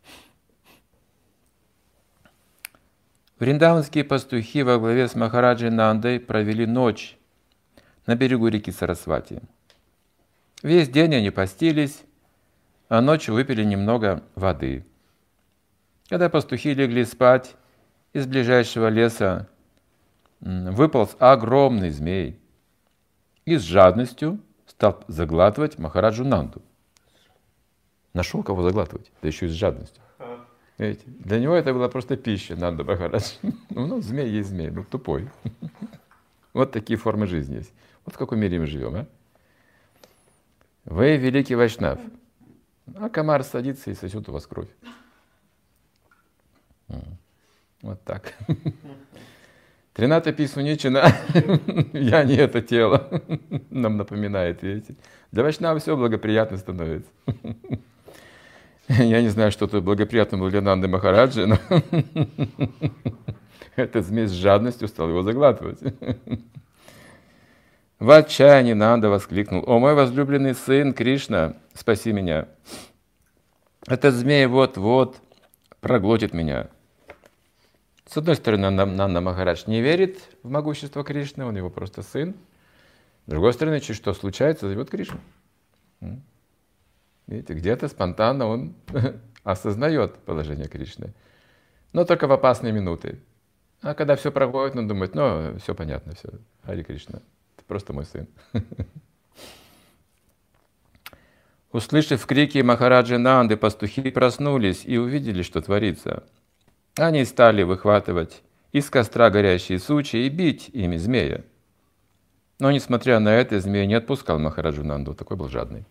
Вриндаванские пастухи во главе с Махараджей Нандой провели ночь на берегу реки Сарасвати. Весь день они постились, а ночью выпили немного воды. Когда пастухи легли спать, из ближайшего леса выполз огромный змей и с жадностью стал заглатывать Махараджу Нанду. Нашел кого заглатывать, да еще и с жадностью. Видите? Для него это была просто пища, Нанда Махарадж. Ну, змей есть змей, ну тупой. Вот такие формы жизни есть. Вот в каком мире мы живем, а? Вы великий вайшнав, а комар садится и сосет у вас кровь. Вот так. Трината Писуничина, я не это тело, нам напоминает, видите. Для вайшнава все благоприятно становится. Я не знаю, что тут благоприятно было для Нанды Махараджи, но этот змей с жадностью стал его заглатывать. В отчаянии Нанда воскликнул: «О мой возлюбленный сын Кришна, спаси меня! Этот змей вот-вот проглотит меня». С одной стороны, Нанда Махарадж не верит в могущество Кришны, он его просто сын. С другой стороны, чуть что случается, зовет Кришну. Видите, где-то спонтанно он осознает положение Кришны. Но только в опасные минуты. А когда все проходит, он думает, ну, все понятно, все, Хари Кришна, ты просто мой сын. Услышав крики Махараджи Нанды, пастухи проснулись и увидели, что творится. Они стали выхватывать из костра горящие сучья и бить ими змея. Но, несмотря на это, змей не отпускал Махараджу Нанду, такой был жадный.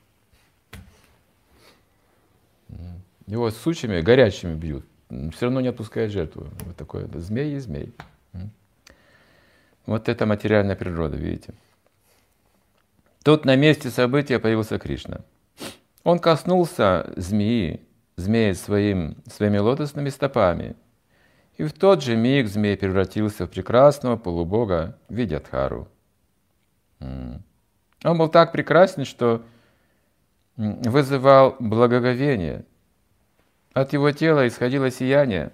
Его сучьями горячими бьют, все равно не отпускает жертву. Вот такой вот змей и змей. Вот это материальная природа, видите. Тут на месте события появился Кришна. Он коснулся змеи, змея своим, своими лотосными стопами. И в тот же миг змей превратился в прекрасного полубога Видьядхару. Он был так прекрасен, что вызывал благоговение. От его тела исходило сияние.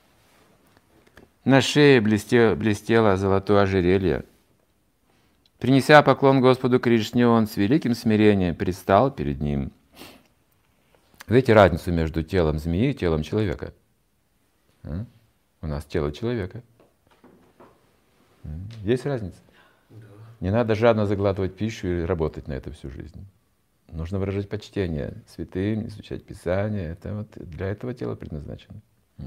На шее блестело, блестело золотое ожерелье. Принеся поклон Господу Кришне, он с великим смирением предстал перед ним. Видите разницу между телом змеи и телом человека? А? У нас тело человека. Есть разница? Не надо жадно заглатывать пищу и работать на это всю жизнь. Нужно выражать почтение святым, изучать Писание. Это вот для этого тело предназначено.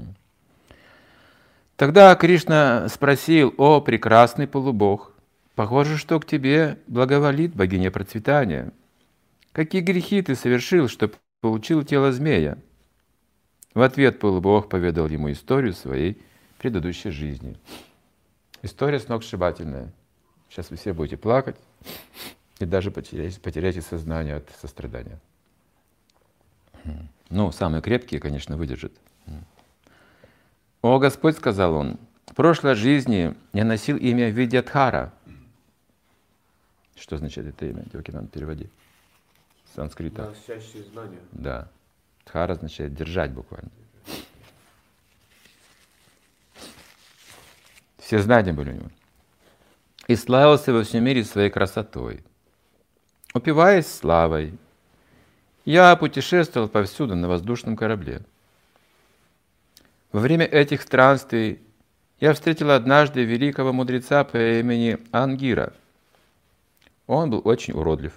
Тогда Кришна спросил: «О, прекрасный полубог, похоже, что к тебе благоволит богиня процветания. Какие грехи ты совершил, что получил тело змея?» В ответ полубог поведал ему историю своей предыдущей жизни. История сногсшибательная. Сейчас вы все будете плакать и даже потеряете, потеряете сознание от сострадания. Ну, самые крепкие, конечно, выдержат. «О, Господь, — сказал он, — в прошлой жизни я носил имя Видьядхара». Что значит это имя? Йокинан, переводи. С санскрита. Носящие знания. Да. Дхара означает держать буквально. Все знания были у него. И славился во всем мире своей красотой. Упиваясь славой, я путешествовал повсюду на воздушном корабле. Во время этих странствий я встретил однажды великого мудреца по имени Ангира. Он был очень уродлив.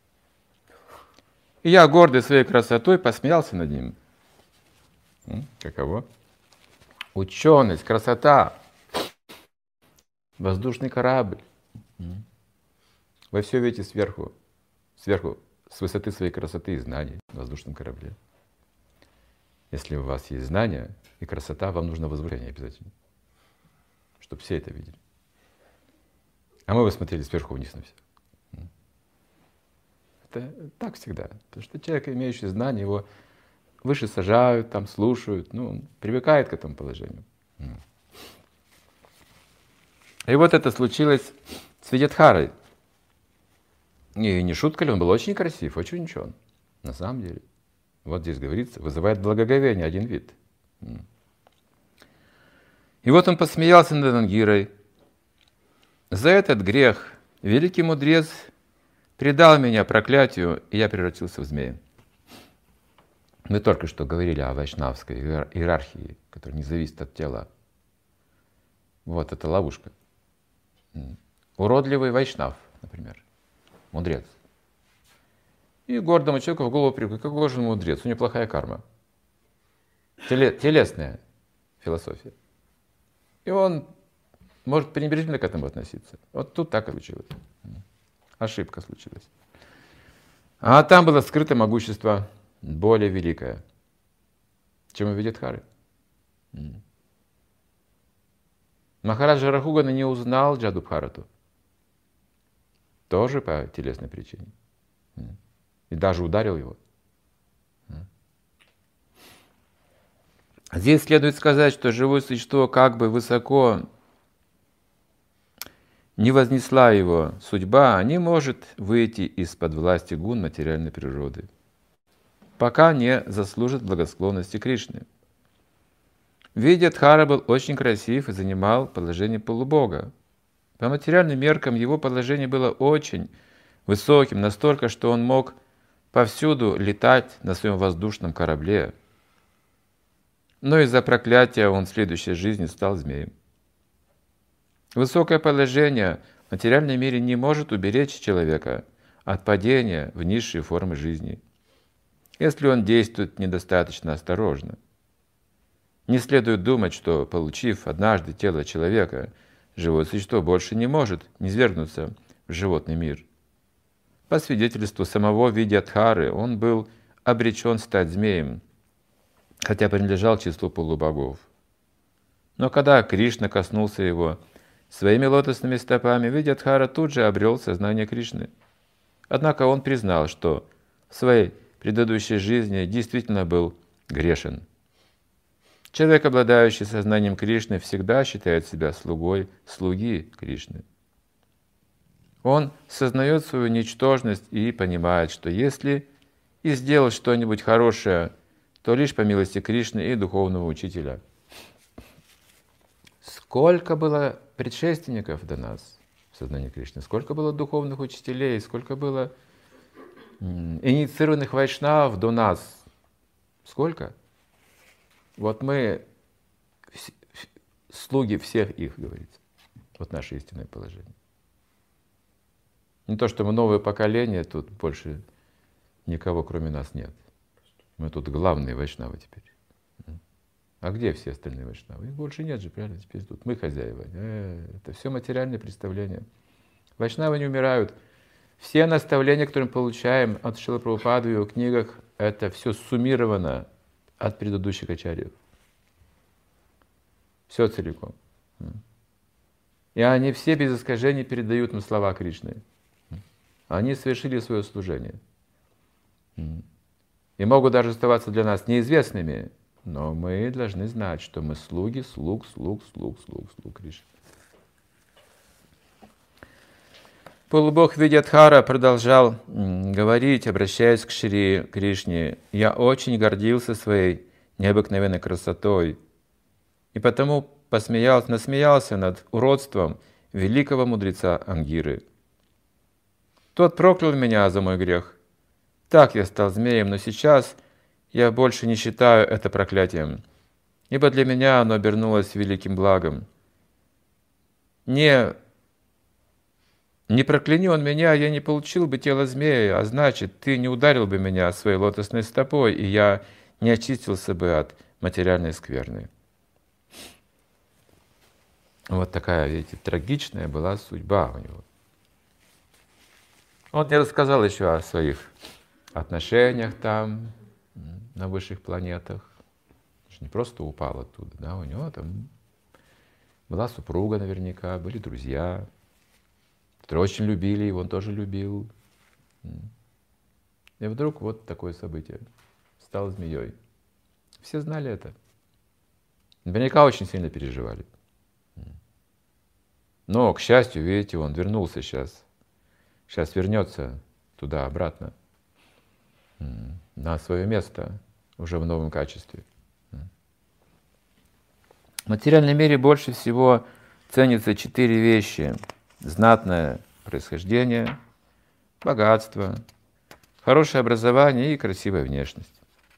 И я, гордый своей красотой, посмеялся над ним. Каково? Ученость, красота, воздушный корабль. Вы все видите сверху, сверху, с высоты своей красоты и знаний в воздушном корабле. Если у вас есть знания и красота, вам нужно возвышение обязательно, чтобы все это видели. А мы бы смотрели сверху вниз на все. Это так всегда. Потому что человек, имеющий знания, его выше сажают, там слушают, ну, он привыкает к этому положению. И вот это случилось с Видьядхарой. И не шутка ли, он был очень красив, очень учен, на самом деле. Вот здесь говорится, вызывает благоговение один вид. И вот он посмеялся над Ангирой. За этот грех великий мудрец предал меня проклятию, и я превратился в змея. Мы только что говорили о вайшнавской иерархии, которая не зависит от тела. Вот это ловушка. Уродливый вайшнав, например, мудрец. И гордому человеку в голову приходит: какой же он мудрец, у него плохая карма. Телесная философия. И он может пренебрежительно к этому относиться. Вот тут так и случилось. Ошибка случилась. А там было скрыто могущество более великое, чем у Видьядхары. Махараджа Рахугана не узнал Джадубхарату. Тоже по телесной причине. И даже ударил его. Здесь следует сказать, что живое существо, как бы высоко не вознесла его судьба, не может выйти из-под власти гун материальной природы, пока не заслужит благосклонности Кришны. Видьядхара был очень красив и занимал положение полубога. По материальным меркам его положение было очень высоким, настолько, что он мог повсюду летать на своем воздушном корабле. Но из-за проклятия он в следующей жизни стал змеем. Высокое положение в материальном мире не может уберечь человека от падения в низшие формы жизни, если он действует недостаточно осторожно. Не следует думать, что, получив однажды тело человека, живое существо больше не может низвергнуться в животный мир. По свидетельству самого Видьядхары, он был обречен стать змеем, хотя принадлежал к числу полубогов. Но когда Кришна коснулся его своими лотосными стопами, Видьядхара тут же обрел сознание Кришны. Однако он признал, что в своей предыдущей жизни действительно был грешен. Человек, обладающий сознанием Кришны, всегда считает себя слугой слуги Кришны. Он сознает свою ничтожность и понимает, что если и сделал что-нибудь хорошее, то лишь по милости Кришны и духовного учителя. Сколько было предшественников до нас в сознании Кришны, сколько было духовных учителей, сколько было инициированных вайшнавов до нас. Сколько? Вот мы слуги всех их, говорится. Вот наше истинное положение. Не то, что мы новое поколение, тут больше никого кроме нас нет. Мы тут главные вайшнавы теперь. А где все остальные вайшнавы? Их больше нет же, правильно? Теперь тут мы хозяева. Э, это все материальные представления. Вайшнавы не умирают. Все наставления, которые мы получаем от Шрилы Прабхупады в его книгах, это все суммировано от предыдущих ачарьев. Все целиком. И они все без искажений передают нам слова Кришны. Они совершили свое служение. И могут даже оставаться для нас неизвестными, но мы должны знать, что мы слуги, слуг, слуг, слуг, слуг, слуг Кришны. Полубог Видьядхара продолжал говорить, обращаясь к Шри Кришне: «Я очень гордился своей необыкновенной красотой, и потому посмеялся, насмеялся над уродством великого мудреца Ангиры. Тот проклял меня за мой грех. Так я стал змеем, но сейчас я больше не считаю это проклятием, ибо для меня оно обернулось великим благом. Не, не прокляни он меня, я не получил бы тело змея, а значит, ты не ударил бы меня своей лотосной стопой, и я не очистился бы от материальной скверны». Вот такая, видите, трагичная была судьба у него. Он не рассказал еще о своих отношениях там, на высших планетах. Он же не просто упал оттуда, да, у него там была супруга наверняка, были друзья, которые очень любили его, он тоже любил. И вдруг вот такое событие. Стал змеей. Все знали это. Наверняка очень сильно переживали. Но, к счастью, видите, он вернулся сейчас. Сейчас вернется туда, обратно, на свое место, уже в новом качестве. В материальном мире больше всего ценятся четыре вещи: знатное происхождение, богатство, хорошее образование и красивая внешность.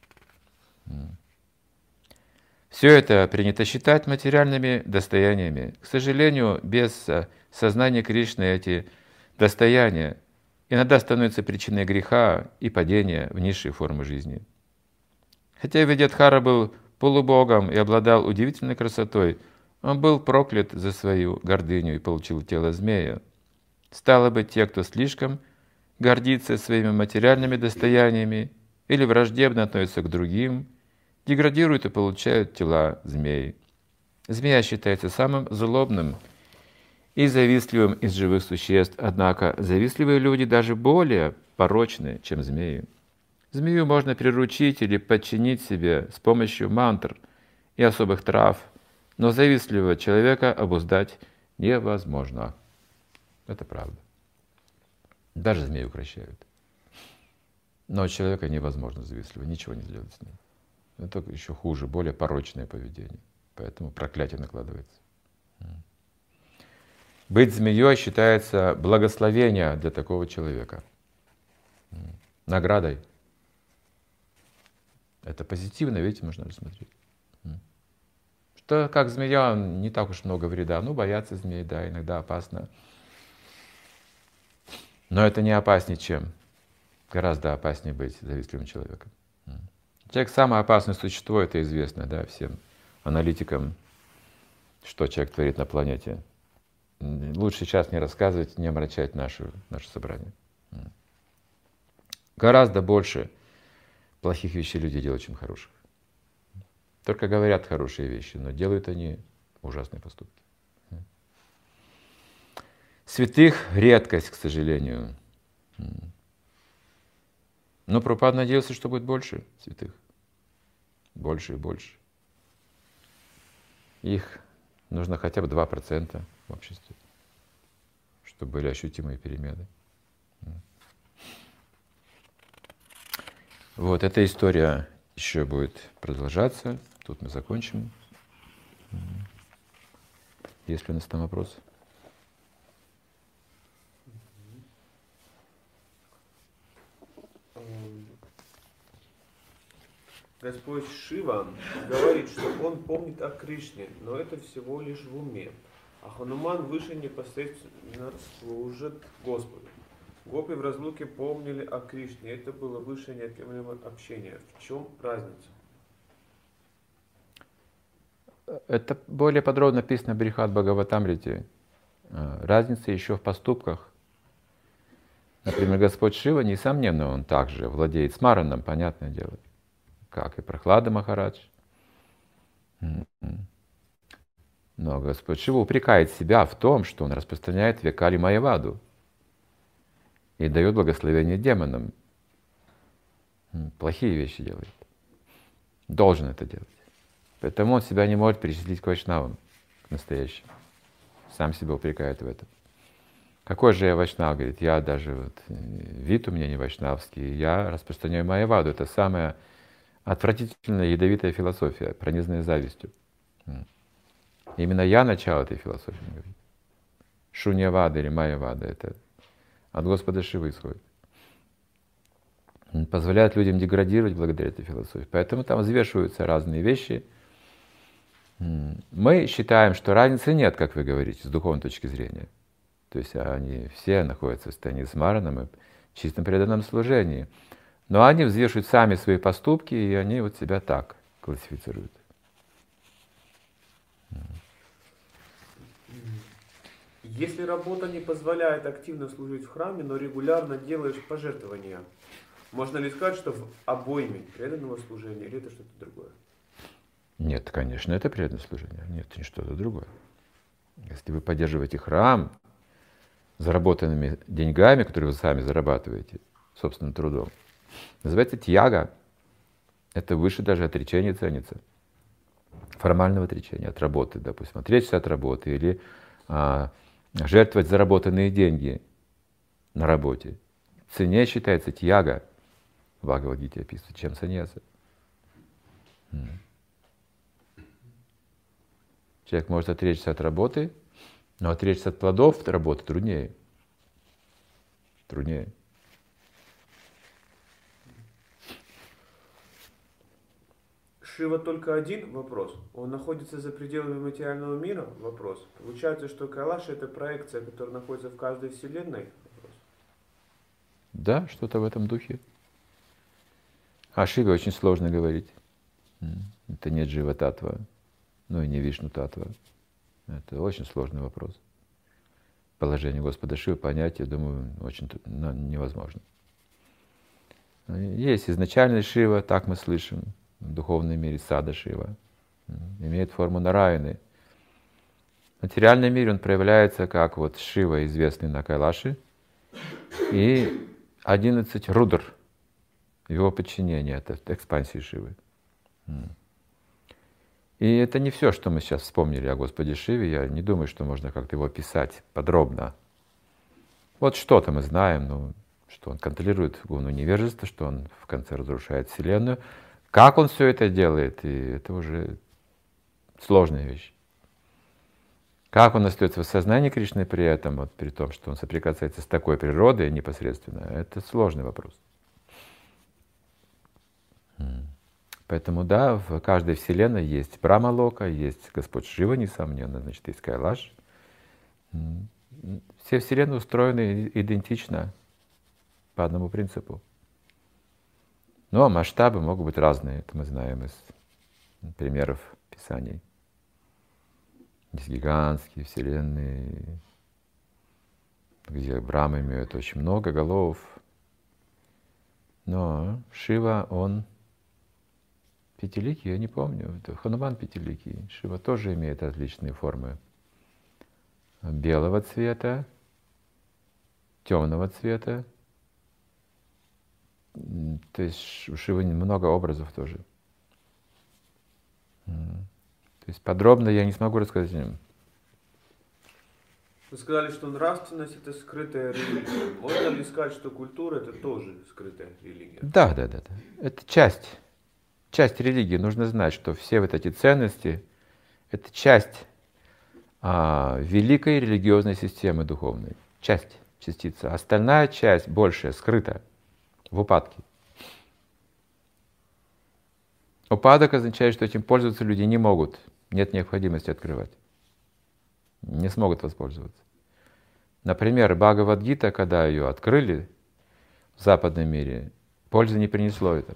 Все это принято считать материальными достояниями. К сожалению, без сознания Кришны эти достояния иногда становятся причиной греха и падения в низшие формы жизни. Хотя Видьядхара был полубогом и обладал удивительной красотой, он был проклят за свою гордыню и получил тело змея. Стало быть, те, кто слишком гордится своими материальными достояниями или враждебно относится к другим, деградируют и получают тела змей. Змея считается самым злобным и завистливым из живых существ, однако завистливые люди даже более порочны, чем змеи. Змею можно приручить или подчинить себе с помощью мантр и особых трав, но завистливого человека обуздать невозможно. Это правда. Даже змеи укрощают. Но человека невозможно завистливо, ничего не сделать с ним. Это еще хуже, более порочное поведение. Поэтому проклятие накладывается. Быть змеей считается благословением для такого человека. Наградой. Это позитивно, видите, можно рассмотреть. Что как змея не так уж много вреда. Ну, бояться змей, да, иногда опасно. Но это не опаснее, чем гораздо опаснее быть завистливым человеком. Человек самое опасное существо, это известно, да, всем аналитикам, что человек творит на планете. Лучше сейчас не рассказывать, не омрачать наше, наше собрание. Гораздо больше плохих вещей люди делают, чем хороших. Только говорят хорошие вещи, но делают они ужасные поступки. Святых редкость, к сожалению. Но Прабхупада надеялся, что будет больше святых. Больше и больше. Их нужно хотя бы два процента в обществе, чтобы были ощутимые перемены. Вот эта история еще будет продолжаться. Тут мы закончим. Есть ли у нас там вопросы? Господь Шива говорит, что он помнит о Кришне, но это всего лишь в уме. А Хануман выше непосредственно служит Господу. Гопи в разлуке помнили о Кришне. Это было высшее неотъемлемое общение. В чем разница? Это более подробно написано в Брихат Бхагаватамрите. Разница еще в поступках. Например, Господь Шива, несомненно, он также владеет смараном, понятное дело, как и Прохлада Махарадж. Но Господь Шива упрекает себя в том, что он распространяет векали Майяваду и дает благословение демонам. Плохие вещи делает. Должен это делать. Поэтому он себя не может причислить к вайшнавам, к настоящим. Сам себя упрекает в этом. Какой же я вайшнав? Говорит, я даже, вот, вид у меня не вайшнавский, я распространяю Майяваду. Это самая отвратительная, ядовитая философия, пронизанная завистью. Именно я начало этой философии, говорит. Шуньявада или Майявада, это от Господа Шивы исходит. Он позволяет людям деградировать благодаря этой философии. Поэтому там взвешиваются разные вещи. Мы считаем, что разницы нет, как вы говорите, с духовной точки зрения. То есть они все находятся в состоянии смараном и чистом преданном служении. Но они взвешивают сами свои поступки, и они вот себя так классифицируют. Если работа не позволяет активно служить в храме, но регулярно делаешь пожертвования, можно ли сказать, что в обойме преданного служения, или это что-то другое? Нет, конечно, это преданное служение. Нет, не что-то другое. Если вы поддерживаете храм заработанными деньгами, которые вы сами зарабатываете собственным трудом, называется тьяга. Это выше даже отречения ценится. Формального отречения от работы, допустим, отречься от работы или а, жертвовать заработанные деньги на работе. Цене считается тьяга. В Бхагавад-гите описывается, чем саньяса. Человек может отречься от работы, но отречься от плодов работы труднее. Труднее. Шива только один? Вопрос. Он находится за пределами материального мира? Вопрос. Получается, что Кайлаша — это проекция, которая находится в каждой вселенной? Вопрос. Да, что-то в этом духе. О Шиве очень сложно говорить. Это не Джива Татва, ну и не Вишну Татва. Это очень сложный вопрос. Положение Господа Шивы понять, я думаю, очень ну, невозможно. Есть изначальный Шива, так мы слышим, в духовном мире Сада Шива. Имеет форму Нараяны. В материальном мире он проявляется как вот Шива, известный на Кайлаше, и одиннадцать рудр, его подчинение, это экспансии Шивы. И это не все, что мы сейчас вспомнили о Господе Шиве. Я не думаю, что можно как-то его описать подробно. Вот что-то мы знаем, ну, что он контролирует гуну невежества, что он в конце разрушает Вселенную. Как он все это делает, и это уже сложная вещь. Как он остается в сознании Кришны при этом, вот, при том, что он соприкасается с такой природой непосредственно, это сложный вопрос. Поэтому да, в каждой вселенной есть Брахма-лока, есть Господь Шива, несомненно, значит, есть Кайлаш. Все вселенные устроены идентично, по одному принципу. Но масштабы могут быть разные, это мы знаем из примеров Писаний. Есть гигантские вселенные, где Брахма имеет очень много голов. Но Шива, он пятиликий, я не помню, это Хануман пятиликий. Шива тоже имеет различные формы. Белого цвета, темного цвета. То есть у Шивы много образов тоже. То есть подробно я не смогу рассказать о нем. Вы сказали, что нравственность — это скрытая религия. Можно ли сказать, что культура — это тоже скрытая религия? Да, да, да, да. Это часть. Часть религии. Нужно знать, что все вот эти ценности — это часть а, великой религиозной системы духовной. Часть, частица. Остальная часть, большая, скрыта в упадке. Упадок означает, что этим пользоваться люди не могут. Нет необходимости открывать. Не смогут воспользоваться. Например, Бхагавад-гита, когда ее открыли в западном мире, пользы не принесло это.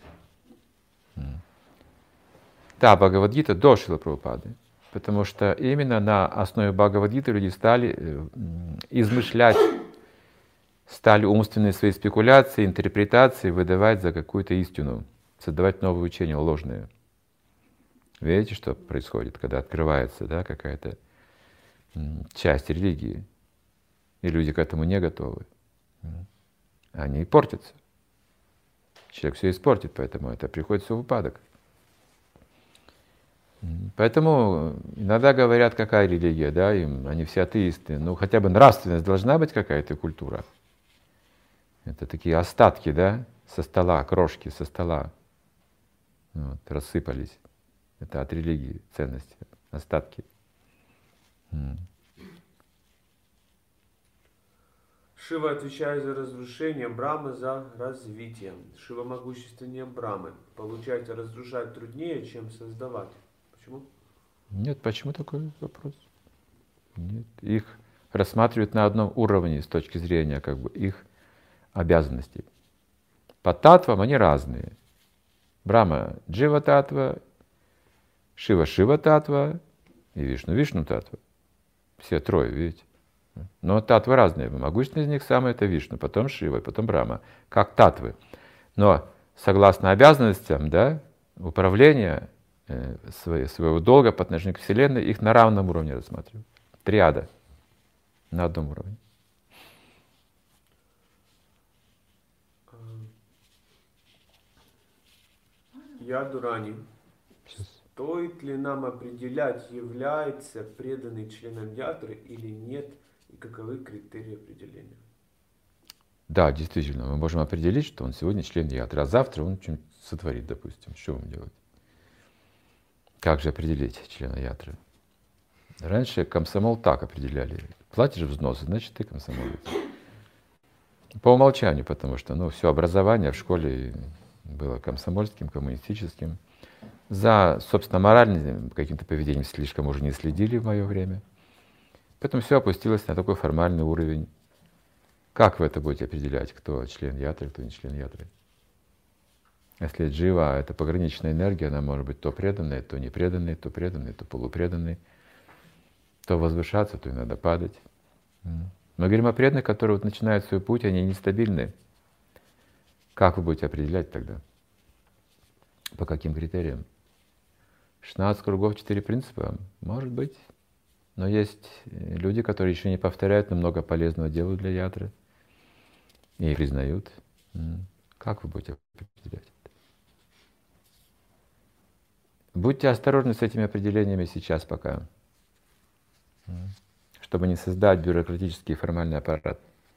Да, Бхагавад-гита до Шрилы Прабхупады, потому что именно на основе Бхагавад-гиты люди стали измышлять, стали умственные свои спекуляции, интерпретации выдавать за какую-то истину, создавать новые учения ложные. Видите, что происходит, когда открывается, да, какая-то часть религии, и люди к этому не готовы. Они портятся. Человек все испортит, поэтому это приходит все в упадок. Поэтому иногда говорят, какая религия, да, им, они все атеисты. Ну, хотя бы нравственность должна быть какая-то культура. Это такие остатки, да, со стола, крошки со стола. Вот, рассыпались. Это от религии ценности, остатки. Шива отвечает за разрушение, Брахма за развитие. Шива могущественнее Брамы. Получается, разрушать труднее, чем создавать. Почему? Нет, почему такой вопрос? Нет, их рассматривают на одном уровне с точки зрения как бы их обязанностей. По татвам они разные. Брахма — джива татва, Шива — шива татва и Вишну — Вишну татва. Все трое, видите? Но татвы разные. Могущественный из них самый — это Вишну, потом Шива, потом Брахма. Как татвы. Но согласно обязанностям, да, управления э, своего, своего долга по отношению к Вселенной, их на равном уровне рассматривают. Триада на одном уровне. Я Дурани. Стоит ли нам определять, является преданный членом ятры или нет, и каковы критерии определения? Да, действительно, мы можем определить, что он сегодня член ятры, а завтра он что-нибудь сотворит, допустим. Что вам делать? Как же определить члена ятры? Раньше комсомол так определяли. Платишь взносы, значит, ты комсомолец. По умолчанию, потому что ну, все образование в школе было комсомольским, коммунистическим. За, собственно, моральным каким-то поведением слишком уже не следили в мое время. Поэтому все опустилось на такой формальный уровень. Как вы это будете определять, кто член ятры, кто не член ятры? Если джива — это пограничная энергия, она может быть то преданная, то непреданная, то преданная, то полупреданная, то возвышаться, то иногда падать. Мы говорим о преданных, которые вот начинают свой путь, они нестабильны. Как вы будете определять тогда? По каким критериям? шестнадцать кругов, четыре принципа? Может быть. Но есть люди, которые еще не повторяют, но много полезного делают для ятры и признают. Как вы будете определять это? Будьте осторожны с этими определениями сейчас пока, чтобы не создать бюрократический и формальный аппарат.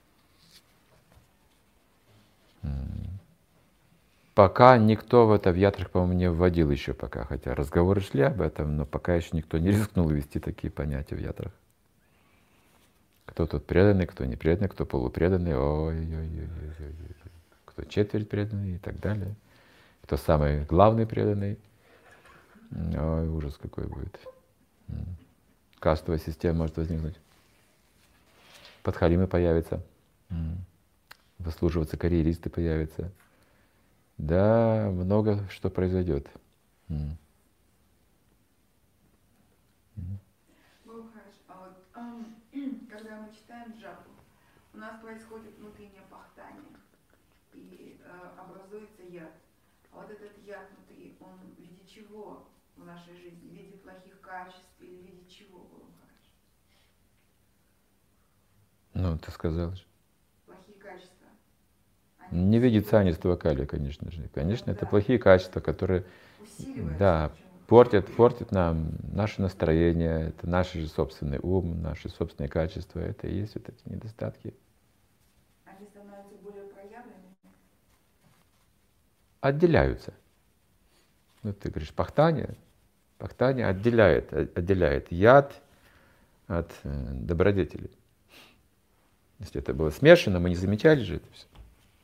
Пока никто в это в ятрах, по-моему, не вводил еще пока, хотя разговоры шли об этом, но пока еще никто не рискнул ввести такие понятия в ятрах. Кто тут преданный, кто не преданный, кто полупреданный, ой-ой-ой-ой-ой, кто четверть преданный и так далее, кто самый главный преданный, ой, ужас какой будет. Кастовая система может возникнуть. Подхалимы появятся, выслуживаться карьеристы появятся. Да, много что произойдет. Бабхаш, а вот эм, когда мы читаем джапу, у нас происходит внутреннее пахтание и э, образуется яд. А вот этот яд внутри, он в виде чего в нашей жизни? В виде плохих качеств или в виде чего, Бабхаш? Ну, ты сказал же. Плохие качества. Не видит санистого калия, конечно же. Конечно, это плохие качества, которые да, портят, портят нам наше настроение, это наш же собственный ум, наши собственные качества. Это и есть вот эти недостатки. Они становятся более проявленными? Отделяются. Ну, ты говоришь, пахтание. Пахтание отделяет, отделяет яд от э, добродетели. Если это было смешано, мы не замечали же это все.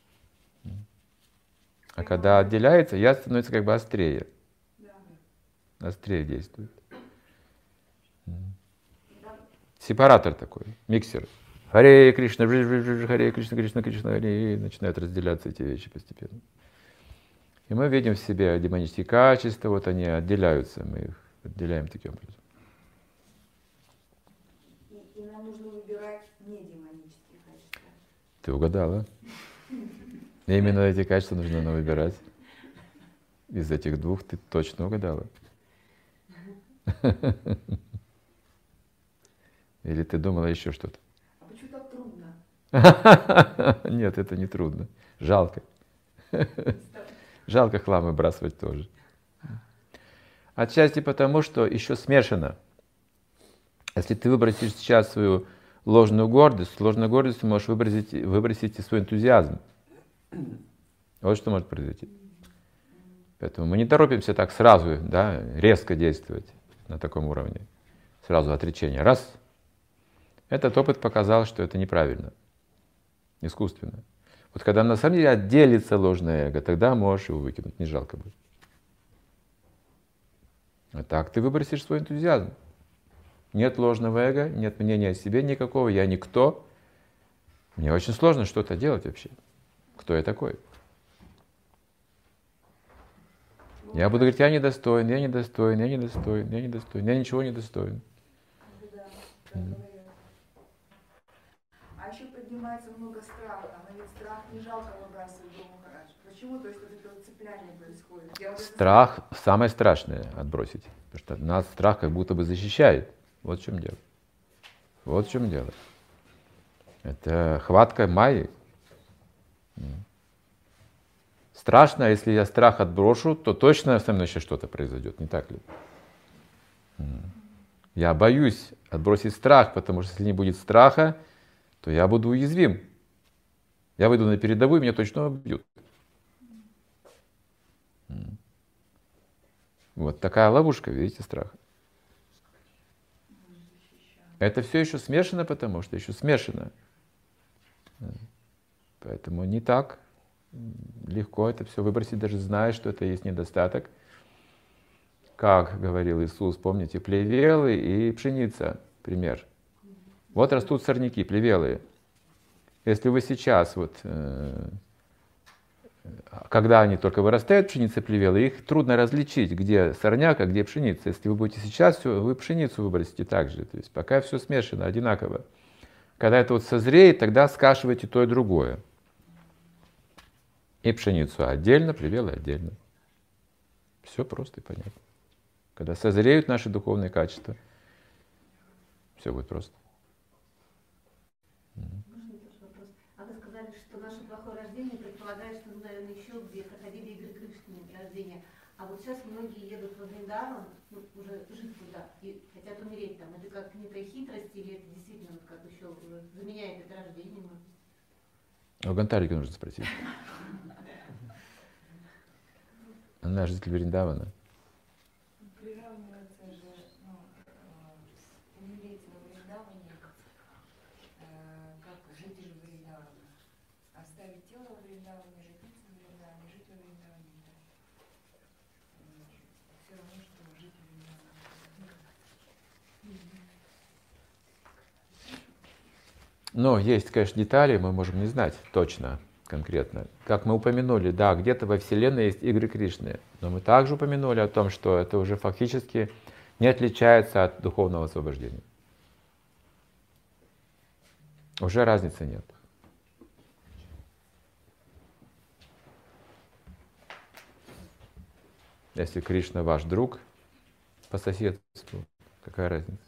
А когда отделяется, яд становится как бы острее. Острее действует. Сепаратор такой, миксер. Харе Кришна, Харе Кришна, Кришна, Кришна, Харе, начинают разделяться эти вещи постепенно. И мы видим в себе демонические качества, вот они отделяются, мы их отделяем таким образом. И, и нам нужно выбирать не демонические качества. Ты угадала. И именно эти качества нужно нам выбирать. Из этих двух ты точно угадала. Или ты думала еще что-то? А почему так трудно? Нет, это не трудно. Жалко. Жалко хлам выбрасывать тоже. Отчасти потому, что еще смешано. Если ты выбросишь сейчас свою ложную гордость, ложную гордость ты можешь выбросить, выбросить и свой энтузиазм. Вот что может произойти. Поэтому мы не торопимся так сразу, да, резко действовать на таком уровне. Сразу отречение. Раз. Этот опыт показал, что это неправильно. Искусственно. Вот когда на самом деле отделится ложное эго, тогда можешь его выкинуть, не жалко будет. А так ты выбросишь свой энтузиазм. Нет ложного эго, нет мнения о себе никакого, я никто. Мне очень сложно что-то делать вообще. Кто я такой? Я буду говорить, я недостоин, я недостоин, я недостоин, я недостоин, я ничего не достоин. Да, да, mm. А еще поднимается много страха, но ведь страх не жалко выбрасывать Гуру Махарадж. Почему? То есть вот это вот цепляние происходит. Я вот страх это... самое страшное отбросить, потому что нас страх как будто бы защищает. Вот в чем дело. Вот в чем дело. Это хватка майи. Страшно, если я страх отброшу, то точно со мной еще что-то произойдет, не так ли? Я боюсь отбросить страх, потому что если не будет страха, то я буду уязвим. Я выйду на передовую, меня точно убьют. Вот такая ловушка, видите, страха. Это все еще смешано, потому что еще смешано. Поэтому не так легко это все выбросить, даже зная, что это есть недостаток. Как говорил Иисус, помните, плевелы и пшеница, пример. Вот растут сорняки, плевелые. Если вы сейчас, вот, э, когда они только вырастают, пшеница, плевелы, их трудно различить, где сорняк, а где пшеница. Если вы будете сейчас, все, вы пшеницу выбросите так же. То есть пока все смешано, одинаково. Когда это вот созреет, тогда скашивайте то и другое. И пшеницу отдельно, плевелы отдельно. Все просто и понятно. Когда созреют наши духовные качества, все будет просто. Можно тоже вопрос? А вы сказали, что наше плохое рождение предполагает, что мы, наверное, еще где проходили игры Кришны рождения. А вот сейчас многие едут во Вриндаван, ну, уже жить туда, и хотят умереть там. Это как некая хитрость, или это действительно вот как еще уже заменяет это рождение, может быть? У Гантарики нужно спросить. Она житель Вриндавана. Приравнивается же, ну, умереть во Вриндаване, как житель Вриндавана. Оставить тело во Вриндаване, жить в Вриндаване, жить во Вриндаване. Все равно, что жить в Вриндаване. Но есть, конечно, детали, мы можем не знать точно, конкретно. Как мы упомянули, да, где-то во Вселенной есть игры Кришны, но мы также упомянули о том, что это уже фактически не отличается от духовного освобождения. Уже разницы нет. Если Кришна ваш друг по соседству, какая разница?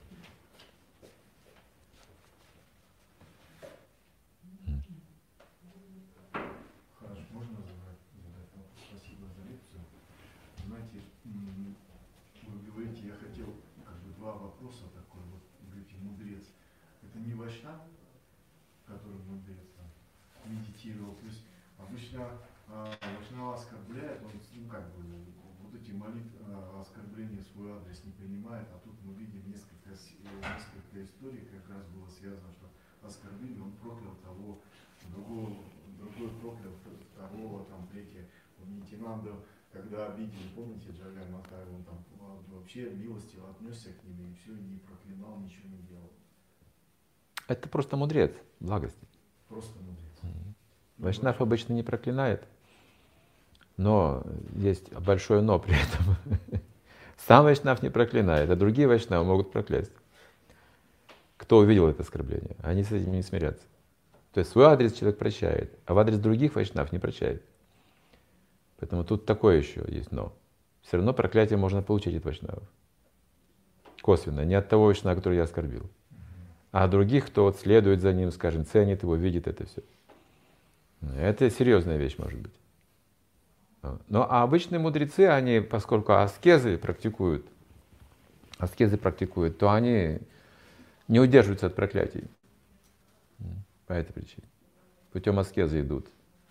Вайшнава оскорбляет, он, ну как бы, вот эти молитвы, оскорбления в свой адрес не принимает, а тут мы видим несколько, несколько историй, как раз было связано, что оскорбили, он проклял того, другого, другой проклял второго, там, третье. Нитянанда, когда обидели, помните, Джаган Матай, он там вообще милостиво отнесся к ним и все, не проклинал, ничего не делал. Это просто мудрец благости. Просто мудрец. Mm. Вайшнав обычно не проклинает, но есть большое но при этом. Сам вайшнав не проклинает, а другие вайшнавы могут проклясть. Кто увидел это оскорбление? Они с этим не смирятся. То есть свой адрес человек прощает, а в адрес других вайшнав не прощает. Поэтому тут такое еще есть но. Все равно проклятие можно получить от вайшнавов. Косвенно, не от того вайшнава, который я оскорбил, а от других, кто вот следует за ним, скажем, ценит его, видит это все. Это серьезная вещь может быть. Но а обычные мудрецы, они, поскольку аскезы практикуют, аскезы практикуют, то они не удерживаются от проклятий. По этой причине. Путем аскезы идут.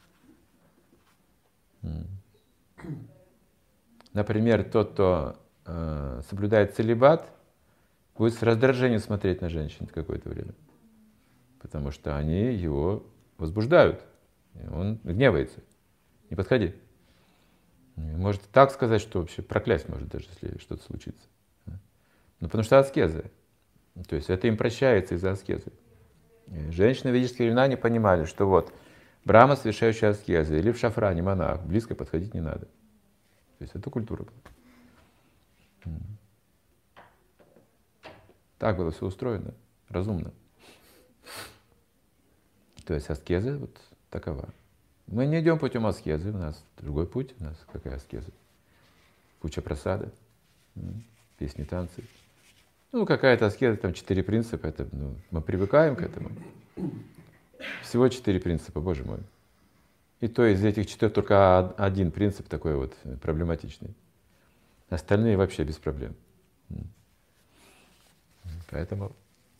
Например, тот, кто э, соблюдает целибат, будет с раздражением смотреть на женщин какое-то время. Потому что они его возбуждают. И он гневается. Не подходи. Может так сказать, что вообще проклясть может даже, если что-то случится. Ну, потому что аскеза. То есть это им прощается из-за аскезы. И женщины в ведические времена не понимали, что вот брахма, совершающая аскезы, или в шафране монах, близко подходить не надо. То есть это культура была. Так было все устроено, разумно. То есть аскеза вот такова. Мы не идем путем аскезы, у нас другой путь. У нас какая аскеза? Пуча прасада, песни, танцы. Ну, какая-то аскеза, там четыре принципа, это, ну, мы привыкаем к этому. Всего четыре принципа, Боже мой. И то из этих четырех только один принцип такой вот проблематичный. Остальные вообще без проблем. Поэтому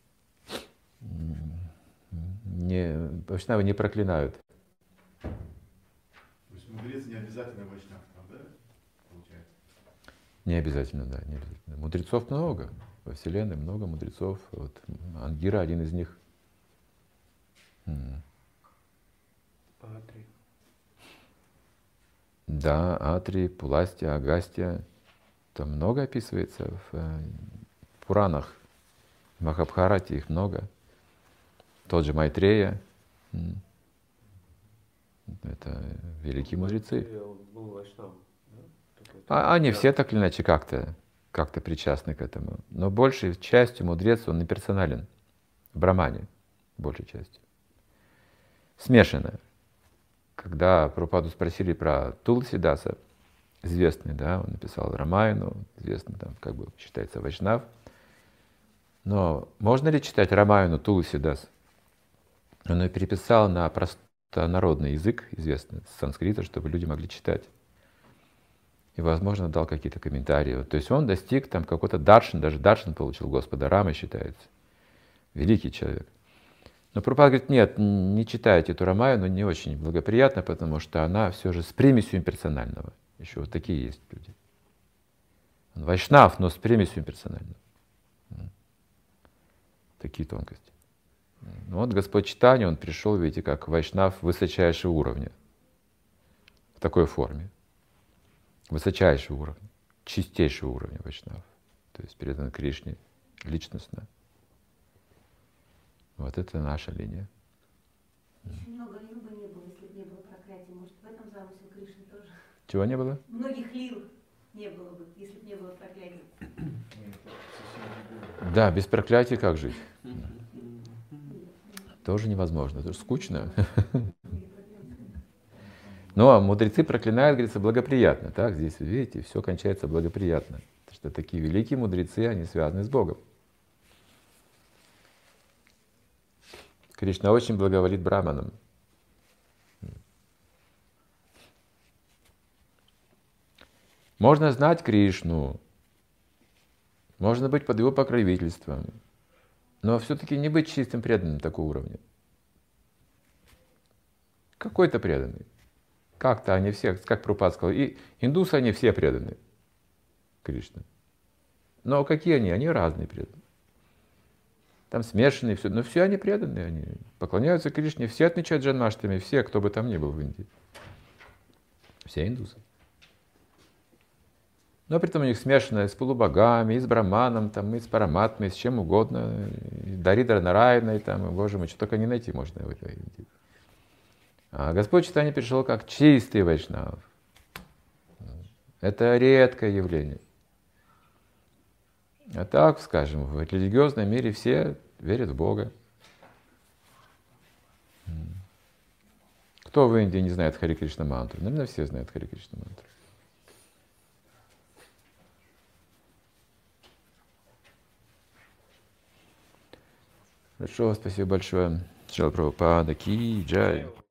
не, вайшнавы не проклинают. То есть мудрец не обязательно вайшнав, там, да, получается? Не обязательно, да, не обязательно. Мудрецов много. Во Вселенной много мудрецов. Вот Ангира один из них. Атри. Да, Атри, Пуластия, Агастия. Там много описывается в э, Пуранах. В Махабхарате их много. Тот же Майтрея. Это великие мудрецы. Был вайшнав, да? А, они все так или иначе как-то как-то причастны к этому. Но большей частью мудрец, он не персонален. В Брамане, большей частью. Смешанно. Когда Прабхупаду спросили про Тулсидаса, известный, да, он написал Рамаяну, известный, там, как бы считается вайшнав. Но можно ли читать Рамаяну Тулсидас? Он ее переписал на простонародный язык, известный, с санскрита, чтобы люди могли читать. И, возможно, дал какие-то комментарии. То есть он достиг там какой-то даршан, даже даршан получил Господа Рамы, считается. Великий человек. Но Прабхупада говорит, нет, не читайте эту Рамаяну, не очень благоприятно, потому что она все же с примесью имперсонального. Еще вот такие есть люди. Он вайшнав, но с примесью имперсонального. Такие тонкости. Ну, вот Господь Чайтанья, он пришел, видите, как вайшнав высочайшего уровня. В такой форме. Высочайшего уровня, чистейшего уровня вайшнав. То есть передан Кришне личностно. Вот это наша линия. Очень много лил бы не было, если бы не было проклятия. Может, в этом замысел Кришны тоже? Чего не было? Многих лил не было бы, если бы не было проклятия. Да, без проклятия как жить? Тоже невозможно, это же скучно. Ну, а мудрецы проклинают, говорится, благоприятно. Так, здесь, видите, все кончается благоприятно. Потому что такие великие мудрецы, они связаны с Богом. Кришна очень благоволит браманам. Можно знать Кришну, можно быть под его покровительством, но все-таки не быть чистым преданным такого уровня. Какой-то преданный. Как-то они все, как Прабхупада сказал, и индусы, они все преданы Кришне. Но какие они? Они разные преданные. Там смешанные, все, но все они преданные, они поклоняются Кришне, все отмечают джанмаштами, все, кто бы там ни был в Индии. Все индусы. Но при этом у них смешанное с полубогами, и с браманом, там, и с параматмой, и с чем угодно, и Даридра Нарайной, там, и, боже мой, что только не найти можно в этой Индии. А Господь Чайтанья пришел как чистый вайшнав. Это редкое явление. А так, скажем, в религиозном мире все верят в Бога. Кто в Индии не знает Хари Кришна мантру? Наверное, все знают Хари Кришна мантру. Хорошо, спасибо большое. Шрила Прабхупада ки джай.